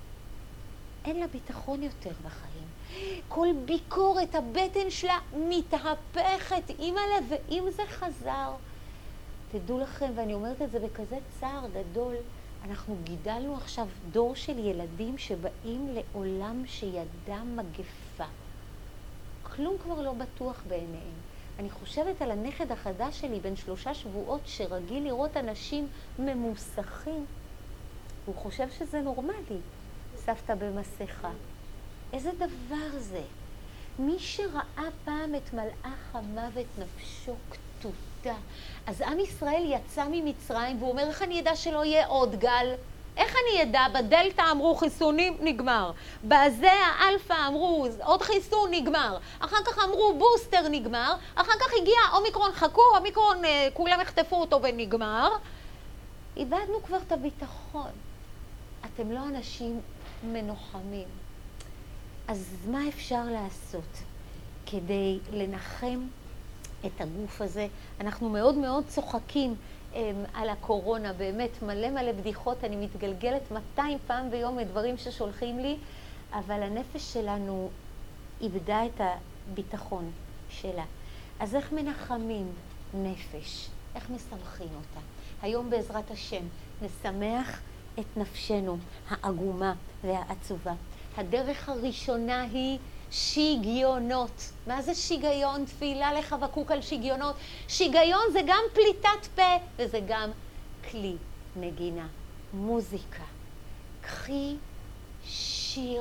אין לה ביטחון יותר בחיים. כל ביקורת, הבטן שלה מתהפכת, אימא לב, ואם זה חזר, תדעו לכם, ואני אומרת את זה בכזה צער גדול, אנחנו גידלנו עכשיו דור של ילדים שבאים לעולם שידע מגפה. כלום כבר לא בטוח בעיניהם. אני חושבת על הנכד החדש שלי בין שלושה שבועות שרגיל לראות אנשים ממוסכים. הוא חושב שזה נורמלי. סבתא במסכה. איזה דבר זה? מי שראה פעם את מלאך המוות נפשו כתותה. אז עם ישראל יצא ממצרים והוא אומר, איך אני ידע שלא יהיה עוד גל? איך אני ידע? בדלטה אמרו חיסונים, נגמר. בזה האלפא אמרו עוד חיסון, נגמר. אחר כך אמרו בוסטר, נגמר. אחר כך הגיע אומיקרון, חכו, אומיקרון, כולם החטפו אותו ונגמר. איבדנו כבר את הביטחון. אתם לא אנשים מנוחמים. אז מה אפשר לעשות כדי לנחם את הגוף הזה? אנחנו מאוד מאוד צוחקים על הקורונה, באמת מלא מלא בדיחות, אני מתגלגלת מאתיים פעם ביום מדברים ששולחים לי, אבל הנפש שלנו איבדה את הביטחון שלה. אז איך מנחמים נפש? איך משמחים אותה? היום בעזרת השם נשמח את נפשנו העגומה והעצובה. הדרך הראשונה היא שיגיונות. מה זה שיגיון? תפילה לחבקוק על שיגיונות. שיגיון זה גם פליטת פה וזה גם כלי נגינה, מוזיקה. קחי שיר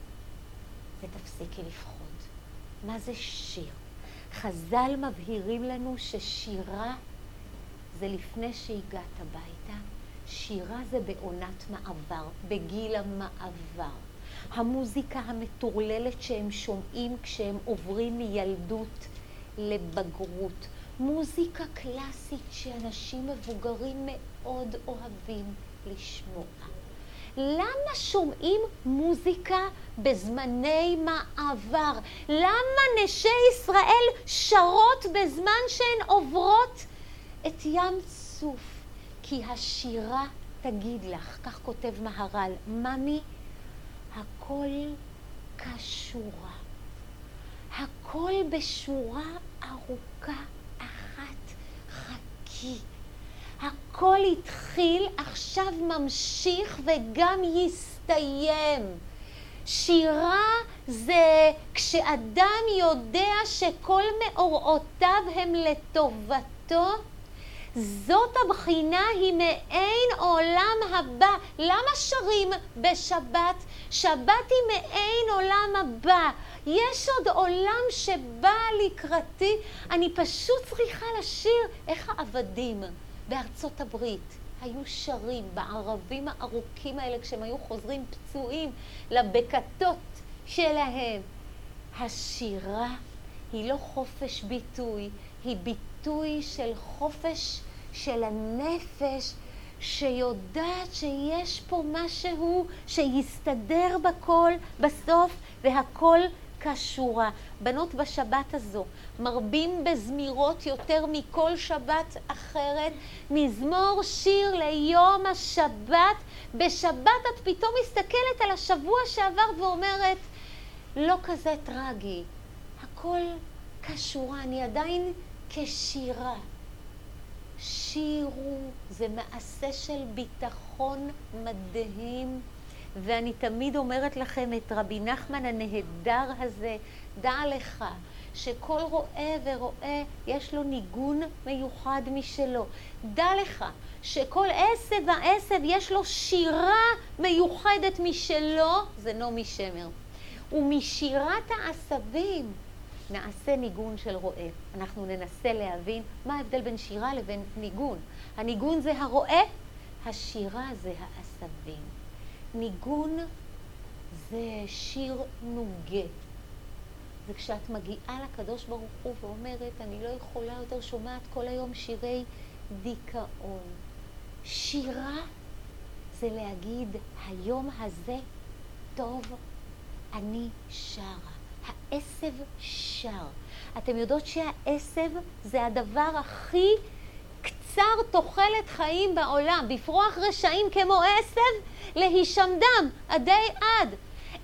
ותפסיקי לפחוד. מה זה שיר? חז"ל מבהירים לנו ששירה זה לפני שהגעת הביתה. שירה זה בעונת מעבר, בגיל המעבר. המוזיקה המטורללת שהם שומעים כשהם עוברים מילדות לבגרות. מוזיקה קלאסית שאנשים מבוגרים מאוד אוהבים לשמוע. למה שומעים מוזיקה בזמני מעבר? למה נשי ישראל שרות בזמן שהן עוברות את ים סוף? כי השירה תגיד לך, כך כותב מהר"ל, ממי, הכל כשורה. הכל בשורה ארוכה אחת. חכי. הכל התחיל, עכשיו ממשיך וגם יסתיים. שירה זה כשאדם יודע שכל מאורעותיו הם לטובתו, זאת הבחינה, היא מעין עולם הבא. למה שרים בשבת? שבת היא מעין עולם הבא. יש עוד עולם שבא לקראתי. אני פשוט צריכה לשיר איך העבדים בארצות הברית היו שרים בערבים הארוכים האלה כשהם היו חוזרים פצועים לבקתות שלהם. השירה היא לא חופש ביטוי, היא ביטוי של חופש של הנפש שיודעת שיש פה משהו שיסתדר בכל בסוף והכל כשורה. בנות בשבת הזו מרבים בזמירות יותר מכל שבת אחרת. מזמור שיר ליום השבת. בשבת את פתאום מסתכלת על השבוע שעבר ואומרת לא כזה טרגי, הכל כשורה, אני עדיין כשירה. שירו זה מעשה של ביטחון מדהים, ואני תמיד אומרת לכם את רבי נחמן הנהדר הזה, דע לך שכל רואה ורואה יש לו ניגון מיוחד משלו. דע לך שכל עשב ועשב יש לו שירה מיוחדת משלו, זה נעמי שמר. ומשירת העשבים נעשה ניגון של רואה. אנחנו ננסה להבין מה ההבדל בין שירה לבין ניגון. הניגון זה הרואה, השירה זה העשבים. ניגון זה שיר נוגה. זה כשאת מגיעה לקדוש ברוך הוא ואומרת, אני לא יכולה יותר, שומעת כל היום שירי דיכאון. שירה זה להגיד, היום הזה טוב, אני שרה. העשב שר. אתם יודעות שהעשב זה הדבר הכי קצר תוחלת חיים בעולם. בפרוח רשעים כמו עשב, להישמדם עדי עד.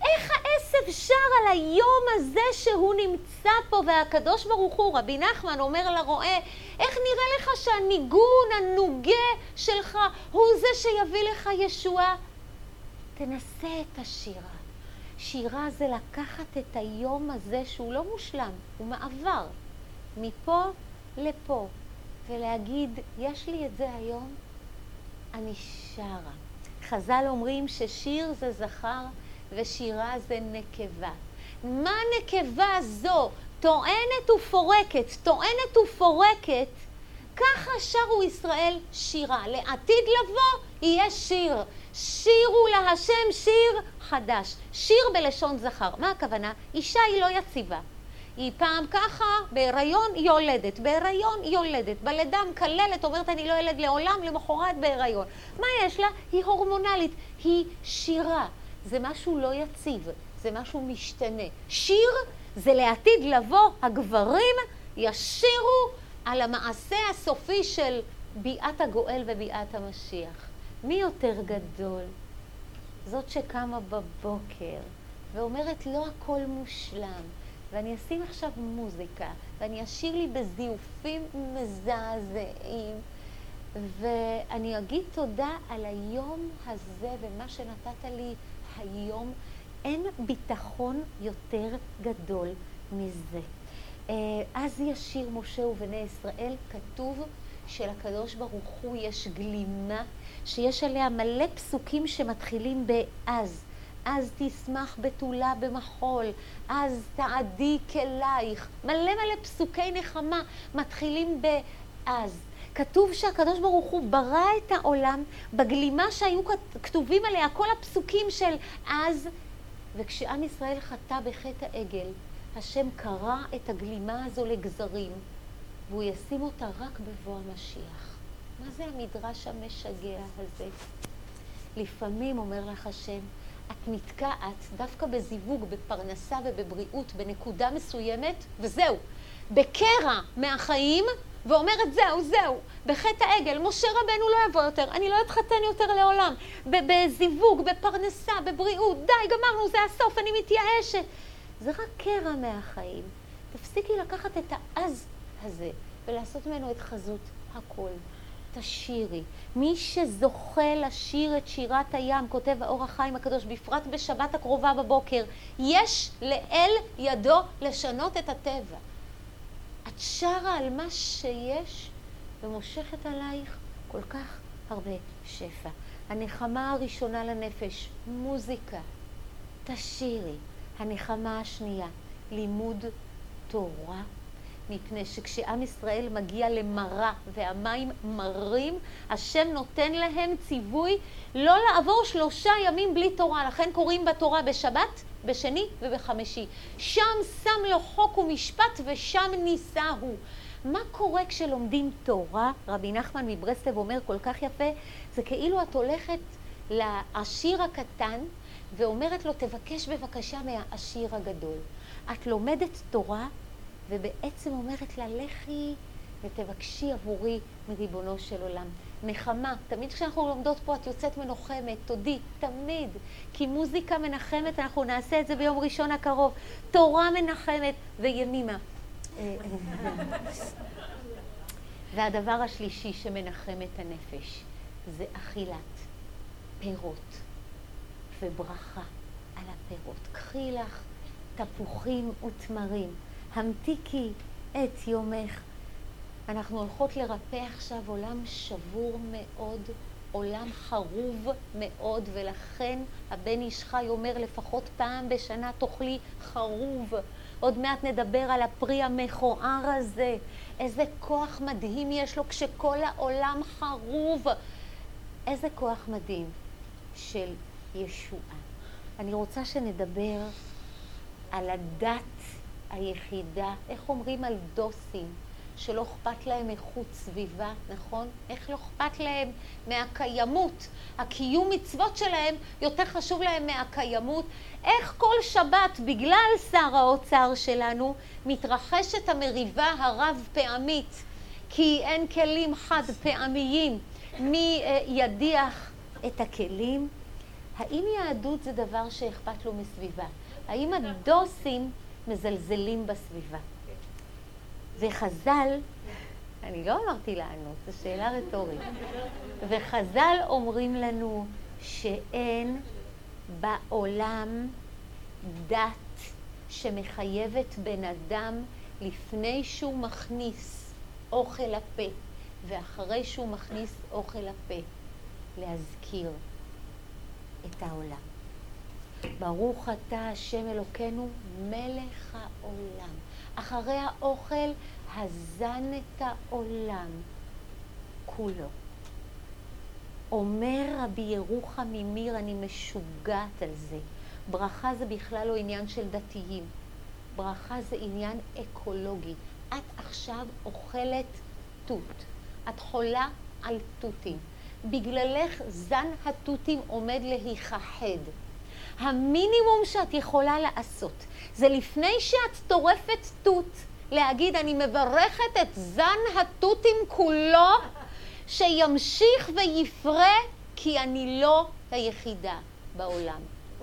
איך העשב שר על היום הזה שהוא נמצא פה, והקדוש ברוך הוא, רבי נחמן אומר לרועה, איך נראה לך שהניגון הנוגה שלך הוא זה שיביא לך ישועה? תנסה את השירה. שירה זה לקחת את היום הזה שהוא לא מושלם, הוא מעבר, מפה לפה, ולהגיד, יש לי את זה היום, אני שרה. חז"ל אומרים ששיר זה זכר ושירה זה נקבה. מה נקבה זו? טוענת ופורקת, טוענת ופורקת, ככה שרו ישראל שירה. לעתיד לבוא יהיה שיר. שירו להשם שיר חדש. שיר בלשון זכר. מה הכוונה? אישה היא לא יציבה. היא פעם ככה, בהיריון היא יולדת, בהיריון היא יולדת, בלידה מקללת, אומרת אני לא ילד לעולם, למחרת בהיריון. מה יש לה? היא הורמונלית, היא שירה. זה משהו לא יציב, זה משהו משתנה. שיר זה לעתיד לבוא, הגברים ישירו על המעשה הסופי של ביאת הגואל וביאת המשיח. מי יותר גדול? זאת שקמה בבוקר ואומרת לא הכל מושלם. ואני אשים עכשיו מוזיקה, ואני אשיר לי בזיופים מזעזעים, ואני אגיד תודה על היום הזה ומה שנתת לי היום. אין ביטחון יותר גדול מזה. אז ישיר משה ובני ישראל, כתוב שלקדוש ברוך הוא יש גלימה, שיש עליה מלא פסוקים שמתחילים באז. אז תשמח בתולה במחול, אז תעדי כלייך. מלא מלא פסוקי נחמה מתחילים באז. כתוב שהקדוש ברוך הוא ברא את העולם בגלימה שהיו כתובים עליה כל הפסוקים של אז, וכשעם ישראל חטא בחטא העגל, השם קרע את הגלימה הזו לגזרים, והוא ישים אותה רק בבוא המשיח. מה זה המדרש המשגע הזה? לפעמים אומר לך השם, את נתקעת דווקא בזיווג, בפרנסה ובבריאות, בנקודה מסוימת, וזהו. בקרע מהחיים, ואומרת זהו, זהו. בחטא העגל, משה רבנו לא יבוא יותר, אני לא אתחתן יותר לעולם. בזיווג, בפרנסה, בבריאות, די, גמרנו, זה הסוף, אני מתייאשת. זה רק קרע מהחיים. תפסיקי לקחת את האז הזה, ולעשות ממנו את חזות הכל. תשירי. מי שזוכה לשיר את שירת הים, כותב האור החיים הקדוש, בפרט בשבת הקרובה בבוקר, יש לאל ידו לשנות את הטבע. את שרה על מה שיש ומושכת עלייך כל כך הרבה שפע. הנחמה הראשונה לנפש, מוזיקה. תשירי. הנחמה השנייה, לימוד תורה. מפני שכשעם ישראל מגיע למרה והמים מרים, השם נותן להם ציווי לא לעבור שלושה ימים בלי תורה. לכן קוראים בתורה בשבת, בשני ובחמישי. שם שם לו חוק ומשפט ושם ניסהו. מה קורה כשלומדים תורה? רבי נחמן מברסלב אומר כל כך יפה, זה כאילו את הולכת לעשיר הקטן ואומרת לו תבקש בבקשה מהעשיר הגדול. את לומדת תורה ובעצם אומרת לה, לכי ותבקשי עבורי מריבונו של עולם. נחמה, תמיד כשאנחנו לומדות פה את יוצאת מנוחמת, תודי, תמיד. כי מוזיקה מנחמת, אנחנו נעשה את זה ביום ראשון הקרוב. תורה מנחמת וימימה. והדבר השלישי שמנחם את הנפש, זה אכילת פירות וברכה על הפירות. קחי לך תפוחים ותמרים. המתיקי את יומך. אנחנו הולכות לרפא עכשיו עולם שבור מאוד, עולם חרוב מאוד, ולכן הבן איש חי אומר לפחות פעם בשנה תאכלי חרוב. עוד מעט נדבר על הפרי המכוער הזה. איזה כוח מדהים יש לו כשכל העולם חרוב. איזה כוח מדהים של ישועה. אני רוצה שנדבר על הדת היחידה, איך אומרים על דוסים, שלא אכפת להם איכות סביבה, נכון? איך לא אכפת להם מהקיימות? הקיום מצוות שלהם יותר חשוב להם מהקיימות. איך כל שבת, בגלל שר האוצר שלנו, מתרחשת המריבה הרב פעמית, כי אין כלים חד פעמיים. מי ידיח את הכלים? האם יהדות זה דבר שאכפת לו מסביבה? האם הדוסים מזלזלים בסביבה? וחז"ל, אני לא אמרתי לענות, זו שאלה רטורית. וחז"ל אומרים לנו שאין בעולם דת שמחייבת בן אדם לפני שהוא מכניס אוכל לפה ואחרי שהוא מכניס אוכל לפה להזכיר את העולם. ברוך אתה השם אלוקינו מלך העולם. אחרי האוכל הזן את העולם כולו. אומר רבי ירוחם ממיר, אני משוגעת על זה. ברכה זה בכלל לא עניין של דתיים. ברכה זה עניין אקולוגי. את עכשיו אוכלת תות. את חולה על תותים. בגללך זן התותים עומד להיכחד. המינימום שאת יכולה לעשות זה לפני שאת טורפת תות, להגיד אני מברכת את זן התותים כולו שימשיך ויפרה כי אני לא היחידה בעולם.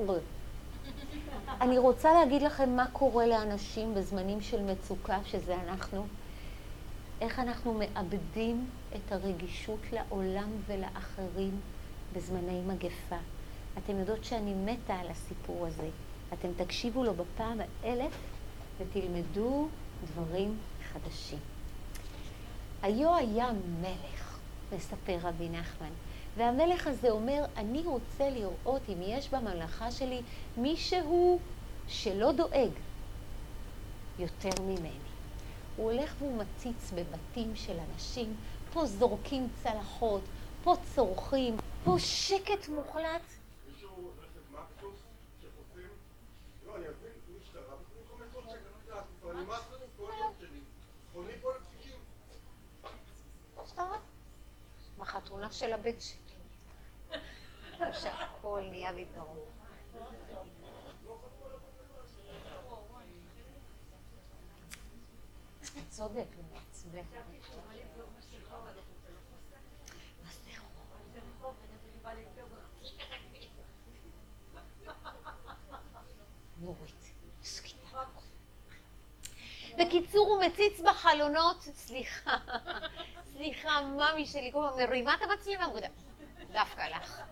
אני רוצה להגיד לכם מה קורה לאנשים בזמנים של מצוקה, שזה אנחנו. איך אנחנו מאבדים את הרגישות לעולם ולאחרים בזמני מגפה. אתם יודעות שאני מתה על הסיפור הזה. אתם תקשיבו לו בפעם האלף ותלמדו דברים חדשים. היו היה מלך, מספר רבי נחמן, והמלך הזה אומר, אני רוצה לראות אם יש בממלכה שלי מישהו שלא דואג יותר ממני. הוא הולך והוא מציץ בבתים של אנשים, פה זורקים צלחות, פה צורכים, פה שקט מוחלט. מישהו רכב מקטוס שחוצים? לא, אני אבין, משטרה, וכל מיני כל שקט, אני מאסר עם כל יום שלי, חונים פה לפסיקים. משטרה? בחתונה של הבן שלי. שהכל נהיה ביתרון. צודק, הוא מעצבן. מה זה חור? נורית, סקיטה. בקיצור, הוא מציץ בחלונות, סליחה, סליחה, ממי שלי, כל פעם מרימה את המצלמה, הוא יודע, דווקא לך.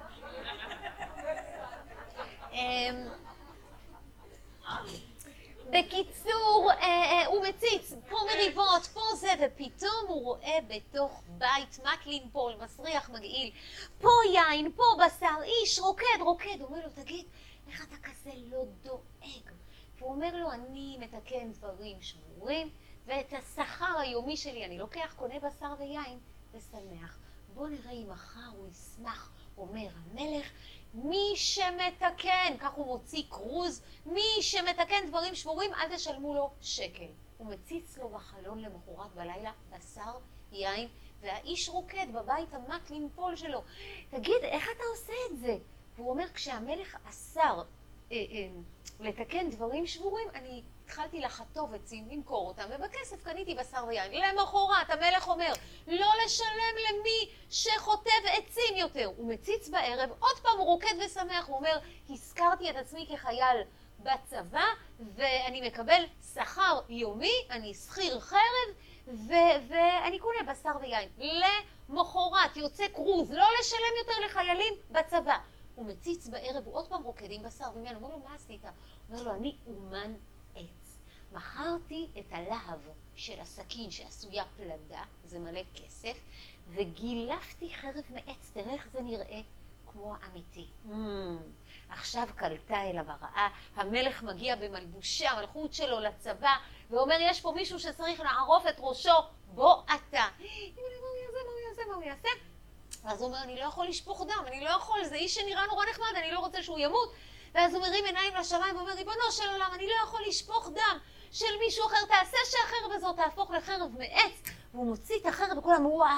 בקיצור, הוא מציץ, פה מריבות, פה זה, ופתאום הוא רואה בתוך בית מקלין פול, מסריח מגעיל, פה יין, פה בשר, איש רוקד, רוקד. הוא אומר לו, תגיד, איך אתה כזה לא דואג? והוא אומר לו, אני מתקן דברים שבורים, ואת השכר היומי שלי אני לוקח, קונה בשר ויין, ושמח. בוא נראה אם מחר הוא ישמח, אומר המלך, מי שמתקן, כך הוא מוציא קרוז, מי שמתקן דברים שבורים, אל תשלמו לו שקל. הוא מציץ לו בחלון למחרת בלילה, בשר, יין, והאיש רוקד בבית המקלין פול שלו. תגיד, איך אתה עושה את זה? והוא אומר, כשהמלך אסר אה, אה, לתקן דברים שבורים, אני התחלתי לחטוב עצים, למכור אותם, ובכסף קניתי בשר ויין. למחרת המלך אומר, לא לשלם למי שחוטב עצים יותר. הוא מציץ בערב, עוד פעם הוא רוקד ושמח, הוא אומר, הזכרתי את עצמי כחייל בצבא, ואני מקבל שכר יומי, אני שכיר חרב, ו- ואני קונה בשר ויין. למחרת יוצא קרוז, לא לשלם יותר לחיילים בצבא. הוא מציץ בערב, הוא עוד פעם רוקד עם בשר ויין, הוא אומר לו, מה עשית? הוא אומר לו, אני אומן עץ. מכרתי את הלהב של הסכין שעשויה פלדה, זה מלא כסף, וגילפתי חרב מעץ, תראה איך זה נראה כמו אמיתי. Mm. עכשיו קלטה אליו הרעה, המלך מגיע במלבושי המלכות שלו לצבא, ואומר, יש פה מישהו שצריך לערוף את ראשו, בוא אתה. מה הוא יעשה, מה הוא יעשה, מה הוא יעשה? ואז הוא אומר, אני לא יכול לשפוך דם, אני לא יכול, זה איש שנראה נורא נחמד, אני לא רוצה שהוא ימות. ואז הוא מרים עיניים לשמיים ואומר, ריבונו של עולם, אני לא יכול לשפוך דם של מישהו אחר, תעשה שהחרב הזאת תהפוך לחרב מעץ. והוא מוציא את החרב וכולם, וואו,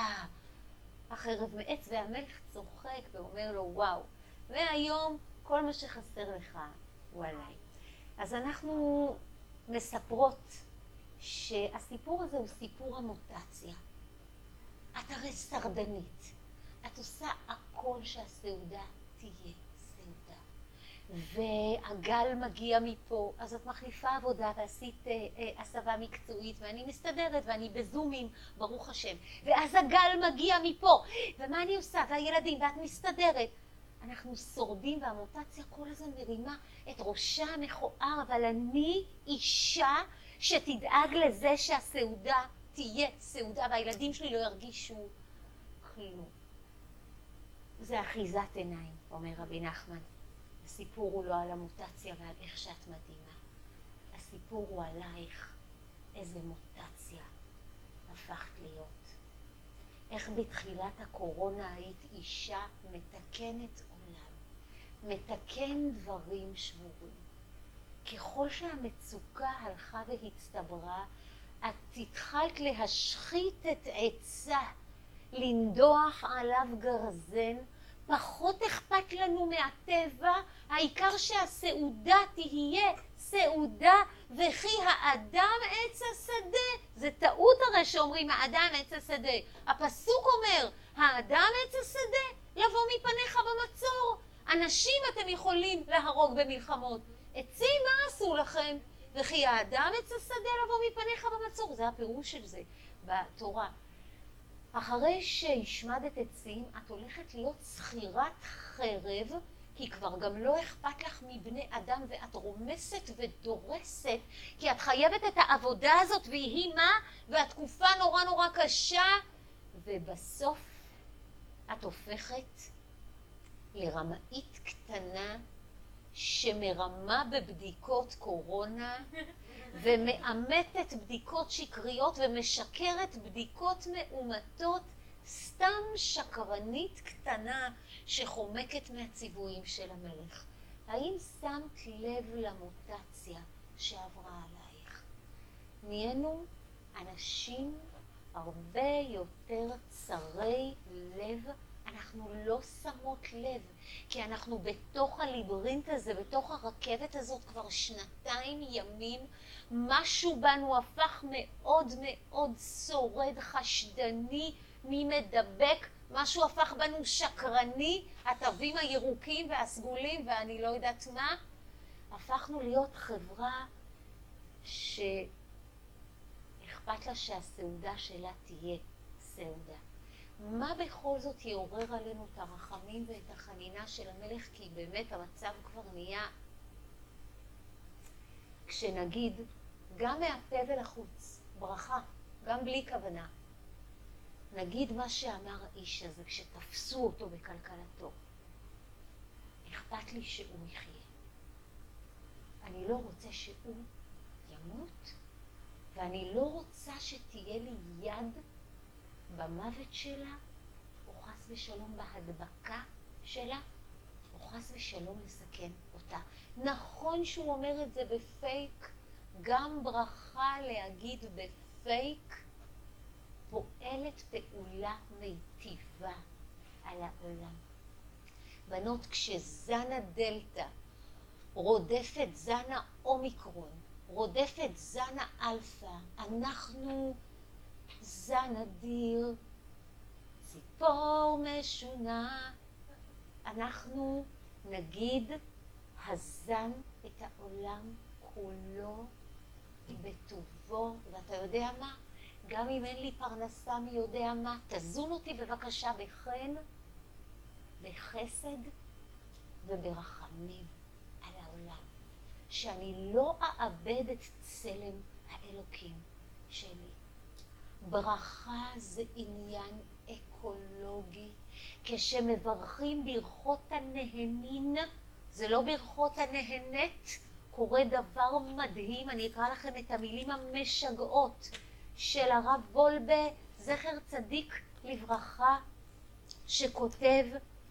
החרב מעץ, והמלך צוחק ואומר לו, וואו, והיום כל מה שחסר לך הוא עליי. אז אנחנו מספרות שהסיפור הזה הוא סיפור המוטציה. את הרי שרדנית, את עושה הכל שהסעודה תהיה והגל מגיע מפה, אז את מחליפה עבודה ועשית אה, אה, הסבה מקצועית, ואני מסתדרת ואני בזומים, ברוך השם. ואז הגל מגיע מפה, ומה אני עושה? והילדים, ואת מסתדרת. אנחנו שורדים, והמוטציה כל הזמן מרימה את ראשה המכוער, אבל אני אישה שתדאג לזה שהסעודה תהיה סעודה, והילדים שלי לא ירגישו כלום. זה אחיזת עיניים, אומר רבי נחמן. הסיפור הוא לא על המוטציה ועל איך שאת מדהימה. הסיפור הוא עלייך, איזה מוטציה הפכת להיות. איך בתחילת הקורונה היית אישה מתקנת עולם, מתקן דברים שבורים. ככל שהמצוקה הלכה והצטברה, את התחלת להשחית את עצה, לנדוח עליו גרזן, פחות אכפת לנו מהטבע, העיקר שהסעודה תהיה סעודה, וכי האדם עץ השדה. זה טעות הרי שאומרים האדם עץ השדה. הפסוק אומר, האדם עץ השדה, לבוא מפניך במצור. אנשים אתם יכולים להרוג במלחמות. עצים מה עשו לכם? וכי האדם עץ השדה, לבוא מפניך במצור. זה הפירוש של זה בתורה. אחרי שהשמדת עצים, את הולכת להיות שכירת חרב, כי כבר גם לא אכפת לך מבני אדם, ואת רומסת ודורסת, כי את חייבת את העבודה הזאת, והיא מה? והתקופה נורא נורא קשה, ובסוף את הופכת לרמאית קטנה, שמרמה בבדיקות קורונה, ומאמתת בדיקות שקריות ומשקרת בדיקות מאומתות, סתם שקרנית קטנה שחומקת מהציוויים של המלך. האם שמת לב למוטציה שעברה עלייך? נהיינו אנשים הרבה יותר צרי לב, אנחנו לא שמות לב, כי אנחנו בתוך הליברינט הזה, בתוך הרכבת הזאת כבר שנתיים ימים, משהו בנו הפך מאוד מאוד שורד, חשדני, מי מדבק, משהו הפך בנו שקרני, התווים הירוקים והסגולים ואני לא יודעת מה. הפכנו להיות חברה שאכפת לה שהסעודה שלה תהיה סעודה. מה בכל זאת יעורר עלינו את הרחמים ואת החנינה של המלך? כי באמת המצב כבר נהיה, כשנגיד, גם מהפה ולחוץ, ברכה, גם בלי כוונה. נגיד מה שאמר האיש הזה כשתפסו אותו בקלקלתו. אכפת לי שהוא יחיה. אני לא רוצה שהוא ימות, ואני לא רוצה שתהיה לי יד במוות שלה, או חס ושלום בהדבקה שלה, או חס ושלום לסכן אותה. נכון שהוא אומר את זה בפייק, גם ברכה להגיד בפייק, פועלת פעולה מיטיבה על העולם. בנות, כשזן הדלטה רודפת זן האומיקרון, רודפת זן האלפא, אנחנו זן אדיר, ציפור משונה, אנחנו נגיד הזן את העולם כולו בטובו. ואתה יודע מה? גם אם אין לי פרנסה מי יודע מה, תזון אותי בבקשה בחן, בחסד וברחמים על העולם, שאני לא אאבד את צלם האלוקים שלי. ברכה זה עניין אקולוגי. כשמברכים ברכות הנהנין, זה לא ברכות הנהנית, קורה דבר מדהים. אני אקרא לכם את המילים המשגעות של הרב וולבה, זכר צדיק לברכה, שכותב,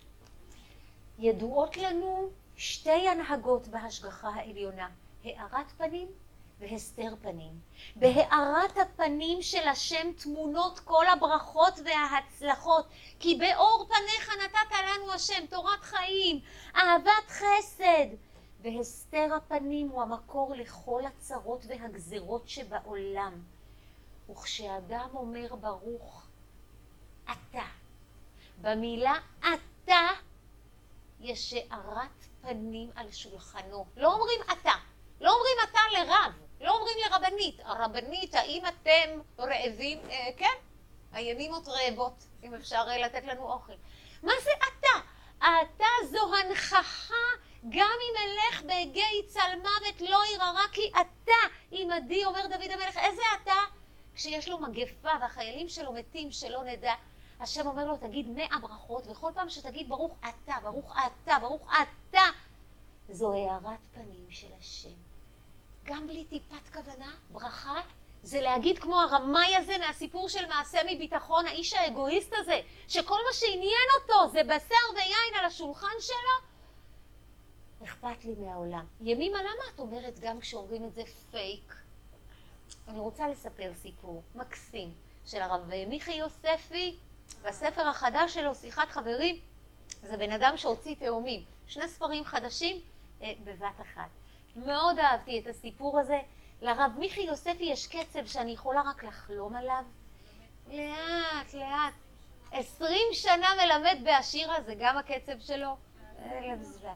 ידועות לנו שתי הנהגות בהשגחה העליונה, הארת פנים והסתר פנים. בהארת הפנים של השם תמונות כל הברכות וההצלחות, כי באור פניך נתת לנו השם תורת חיים, אהבת חסד. והסתר הפנים הוא המקור לכל הצרות והגזרות שבעולם. וכשאדם אומר ברוך אתה, במילה אתה יש הארת פנים על שולחנו. לא אומרים אתה, לא אומרים אתה לרב, לא אומרים לרבנית. הרבנית, האם אתם רעבים? אה, כן, הימימות רעבות, אם אפשר לתת לנו אוכל. מה זה אתה? אתה זו הנכחה, גם אם אלך בהגי צל מוות לא ירא, כי אתה עמדי, אומר דוד המלך. איזה אתה? כשיש לו מגפה והחיילים שלו מתים שלא נדע, השם אומר לו תגיד מאה ברכות, וכל פעם שתגיד ברוך אתה, ברוך אתה, ברוך אתה, זו הארת פנים של השם. גם בלי טיפת כוונה, ברכה, זה להגיד כמו הרמאי הזה מהסיפור של מעשה מביטחון, האיש האגואיסט הזה, שכל מה שעניין אותו זה בשר ויין על השולחן שלו. אכפת לי מהעולם. ימימה, למה את אומרת גם כשאומרים את זה פייק? אני רוצה לספר סיפור מקסים של הרב מיכי יוספי, והספר החדש שלו, שיחת חברים, זה בן אדם שהוציא תאומים. שני ספרים חדשים אה, בבת אחת. מאוד אהבתי את הסיפור הזה. לרב מיכי יוספי יש קצב שאני יכולה רק לחלום עליו. לאט, לאט. עשרים שנה מלמד באשירה, זה גם הקצב שלו. אלף זווה.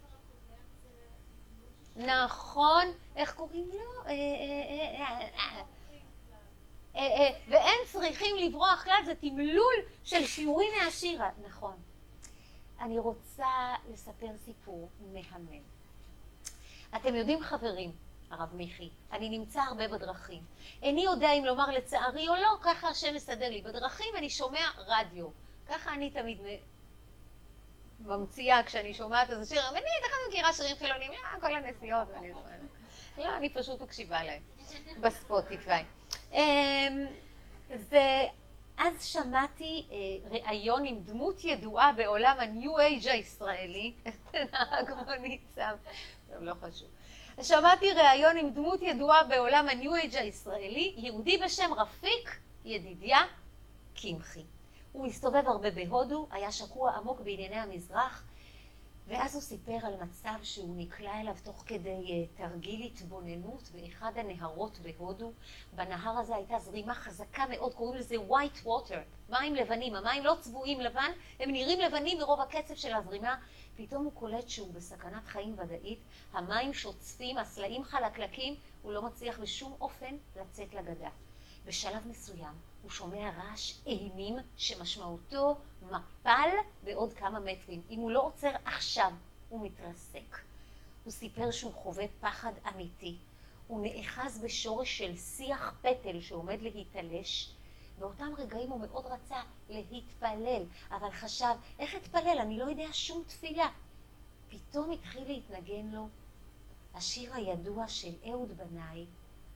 נכון, איך קוראים לו? ואין צריכים לברוח כלל, זה תמלול של שיעורים מהשירה. נכון. אני רוצה לספר סיפור מהמם. אתם יודעים חברים, הרב מיכי, אני נמצא הרבה בדרכים. איני יודע אם לומר לצערי או לא, ככה השם מסדר לי. בדרכים אני שומע רדיו. ככה אני תמיד ממציאה כשאני שומעת איזה שיר. ואני ככה מכירה שירים חילונים, לא, כל הנסיעות. אני לא, אני פשוט מקשיבה להם בספוטיפיי. ואז שמעתי ראיון עם דמות ידועה בעולם הניו אייג' הישראלי, נהג מוניצב, לא חשוב. שמעתי ראיון עם דמות ידועה בעולם הניו אייג' הישראלי, יהודי בשם רפיק ידידיה קמחי. הוא הסתובב הרבה בהודו, היה שקוע עמוק בענייני המזרח, ואז הוא סיפר על מצב שהוא נקלע אליו תוך כדי תרגיל התבוננות באחד הנהרות בהודו. בנהר הזה הייתה זרימה חזקה מאוד, קוראים לזה white water, מים לבנים. המים לא צבועים לבן, הם נראים לבנים מרוב הקצב של הזרימה. פתאום הוא קולט שהוא בסכנת חיים ודאית, המים שוצפים, הסלעים חלקלקים, הוא לא מצליח בשום אופן לצאת לגדה. בשלב מסוים הוא שומע רעש אימים שמשמעותו מפל בעוד כמה מטרים. אם הוא לא עוצר עכשיו, הוא מתרסק. הוא סיפר שהוא חווה פחד אמיתי. הוא נאחז בשורש של שיח פטל שעומד להתעלש. באותם רגעים הוא מאוד רצה להתפלל, אבל חשב, איך אתפלל? אני לא יודע שום תפילה. פתאום התחיל להתנגן לו השיר הידוע של אהוד בנאי,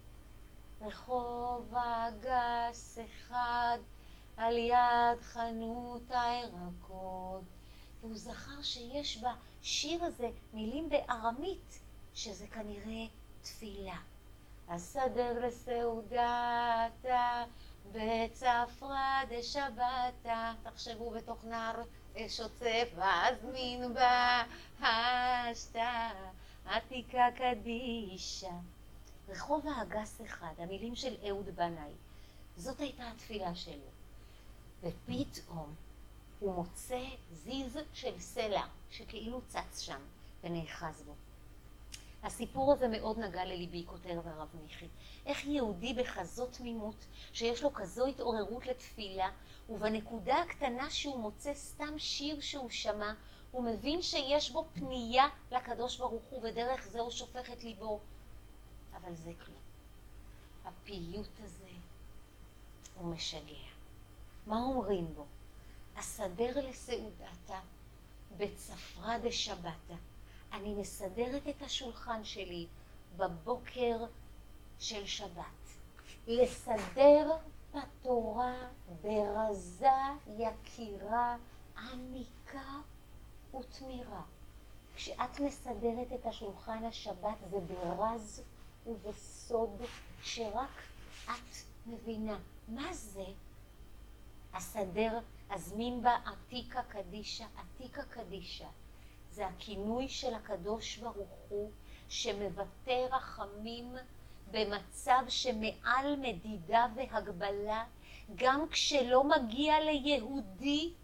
רחוב הגס אחד על יד חנות הירקות, והוא זכר שיש בשיר הזה מילים בארמית, שזה כנראה תפילה. הסדר לסעודתה בצפרא דשבתא, תחשבו בתוך נהר שוצף, ואזמין בה השתה עתיקה קדישה. רחוב האגס אחד, המילים של אהוד בנאי, זאת הייתה התפילה שלו. ופתאום הוא מוצא זיז של סלע שכאילו צץ שם ונאחז בו. הסיפור הזה מאוד נגע לליבי, כותב הרב מיכי. איך יהודי בכזאת תמימות, שיש לו כזו התעוררות לתפילה, ובנקודה הקטנה שהוא מוצא סתם שיר שהוא שמע, הוא מבין שיש בו פנייה לקדוש ברוך הוא, ודרך זה הוא שופך את ליבו. אבל זה כלום. הפיוט הזה הוא משגע. מה אומרים בו? הסדר לסעודתה בצפרא דשבתא. אני מסדרת את השולחן שלי בבוקר של שבת. לסדר בתורה ברזה יקירה עמיקה ותמירה. כשאת מסדרת את השולחן השבת זה ברז ובסוד שרק את מבינה. מה זה? הסדר, הזמין בה עתיקה קדישה. עתיקה קדישה זה הכינוי של הקדוש ברוך הוא שמבטא רחמים במצב שמעל מדידה והגבלה, גם כשלא מגיע ליהודי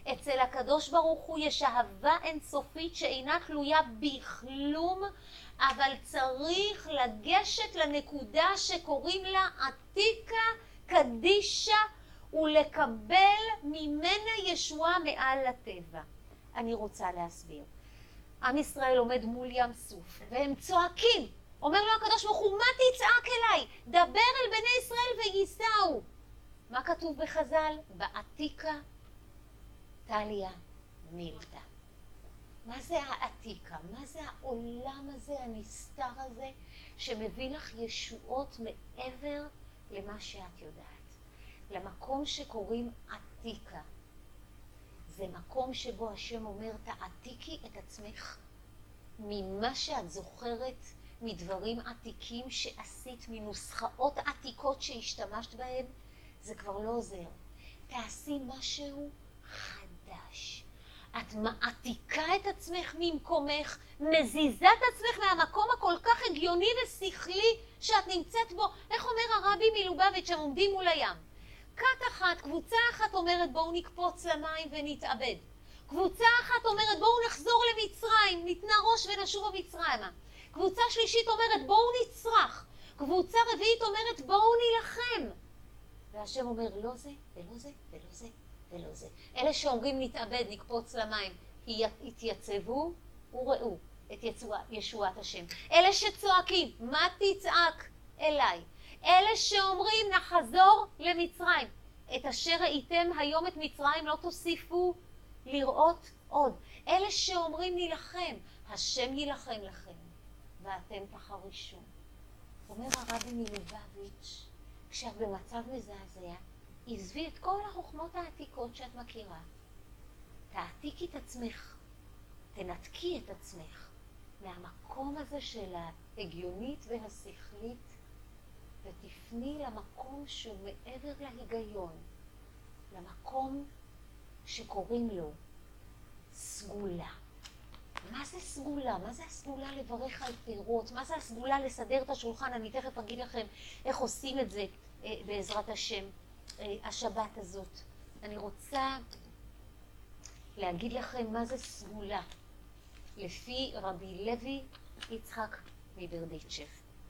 אצל הקדוש ברוך הוא יש אהבה אינסופית שאינה תלויה בכלום, אבל צריך לגשת לנקודה שקוראים לה עתיקה קדישה ולקבל ממנה ישועה מעל הטבע. אני רוצה להסביר. עם ישראל עומד מול ים סוף והם צועקים. אומר לו הקדוש ברוך הוא, מה תצעק אליי? דבר אל בני ישראל וייסעו. מה כתוב בחז"ל? בעתיקה תליה מילתא. מה זה העתיקה? מה זה העולם הזה, הנסתר הזה, שמביא לך ישועות מעבר למה שאת יודעת? למקום שקוראים עתיקה. זה מקום שבו השם אומר, תעתיקי את עצמך ממה שאת זוכרת, מדברים עתיקים שעשית, מנוסחאות עתיקות שהשתמשת בהן, זה כבר לא עוזר. תעשי משהו חדש. את מעתיקה את עצמך ממקומך, מזיזה את עצמך מהמקום הכל כך הגיוני ושכלי שאת נמצאת בו. איך אומר הרבי מלובביץ' הם עומדים מול הים? כת אחת, קבוצה אחת אומרת בואו נקפוץ למים ונתאבד. קבוצה אחת אומרת בואו נחזור למצרים, נתנה ראש ונשוב במצרימה. קבוצה שלישית אומרת בואו נצרח. קבוצה רביעית אומרת בואו נילחם. והשם אומר לא זה ולא זה ולא זה ולא זה. אלה שאומרים נתאבד, נקפוץ למים, יתייצבו וראו את יצוע, ישועת השם. אלה שצועקים, מה תצעק אליי? אלה שאומרים נחזור למצרים. את אשר ראיתם היום את מצרים לא תוסיפו לראות עוד. אלה שאומרים נילחם, השם יילחם לכם ואתם תחרישו. אומר הרבי מלובביץ', כשאת במצב מזעזע, עזבי את כל החוכמות העתיקות שאת מכירה. תעתיקי את עצמך, תנתקי את עצמך מהמקום הזה של ההגיונית והשכלית, ותפני למקום שהוא מעבר להיגיון, למקום שקוראים לו סגולה. מה זה סגולה? מה זה הסגולה לברך על פירות? מה זה הסגולה לסדר את השולחן? אני תכף אגיד לכם איך עושים את זה אה, בעזרת השם, אה, השבת הזאת. אני רוצה להגיד לכם מה זה סגולה, לפי רבי לוי יצחק מברדיצ'ב.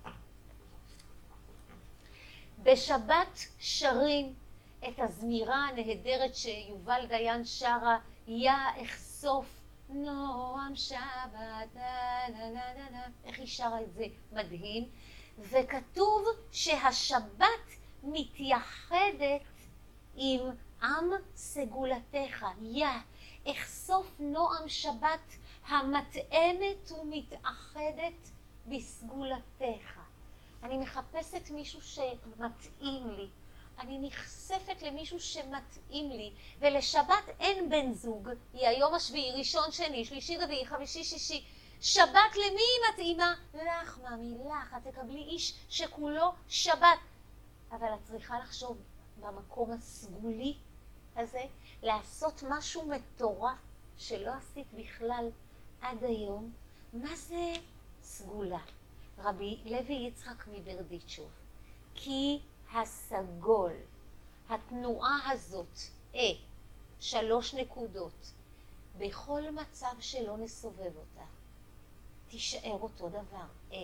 בשבת שרים את הזמירה הנהדרת שיובל דיין שרה, יא אחשוף נועם שבת, איך היא שרה את זה? מדהים. וכתוב שהשבת מתייחדת עם עם סגולתך, יא אחשוף נועם שבת המתאמת ומתאחדת בסגולתך. אני מחפשת מישהו שמתאים לי, אני נחשפת למישהו שמתאים לי, ולשבת אין בן זוג, היא היום השביעי, ראשון, שני, שלישי, רביעי, חמישי, שישי. שבת למי היא מתאימה? לך, ממי, לך, את תקבלי איש שכולו שבת. אבל את צריכה לחשוב במקום הסגולי הזה, לעשות משהו מטורף שלא עשית בכלל עד היום. מה זה סגולה? רבי לוי יצחק מברדיצ'וב, כי הסגול, התנועה הזאת, אה, שלוש נקודות, בכל מצב שלא נסובב אותה, תישאר אותו דבר, אה.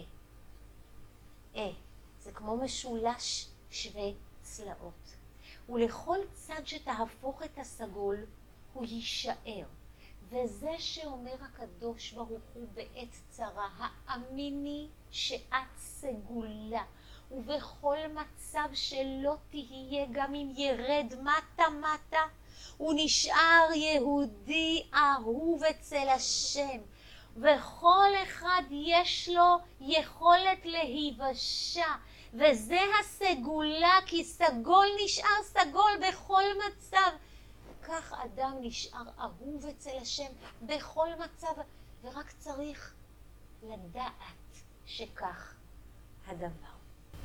אה, זה כמו משולש שווה צלעות. ולכל צד שתהפוך את הסגול, הוא יישאר. וזה שאומר הקדוש ברוך הוא בעת צרה, האמיני שאת סגולה, ובכל מצב שלא תהיה, גם אם ירד מטה מטה, הוא נשאר יהודי אהוב אצל השם. וכל אחד יש לו יכולת להיוושע, וזה הסגולה, כי סגול נשאר סגול בכל מצב. כך אדם נשאר אהוב אצל השם בכל מצב, ורק צריך לדעת שכך הדבר.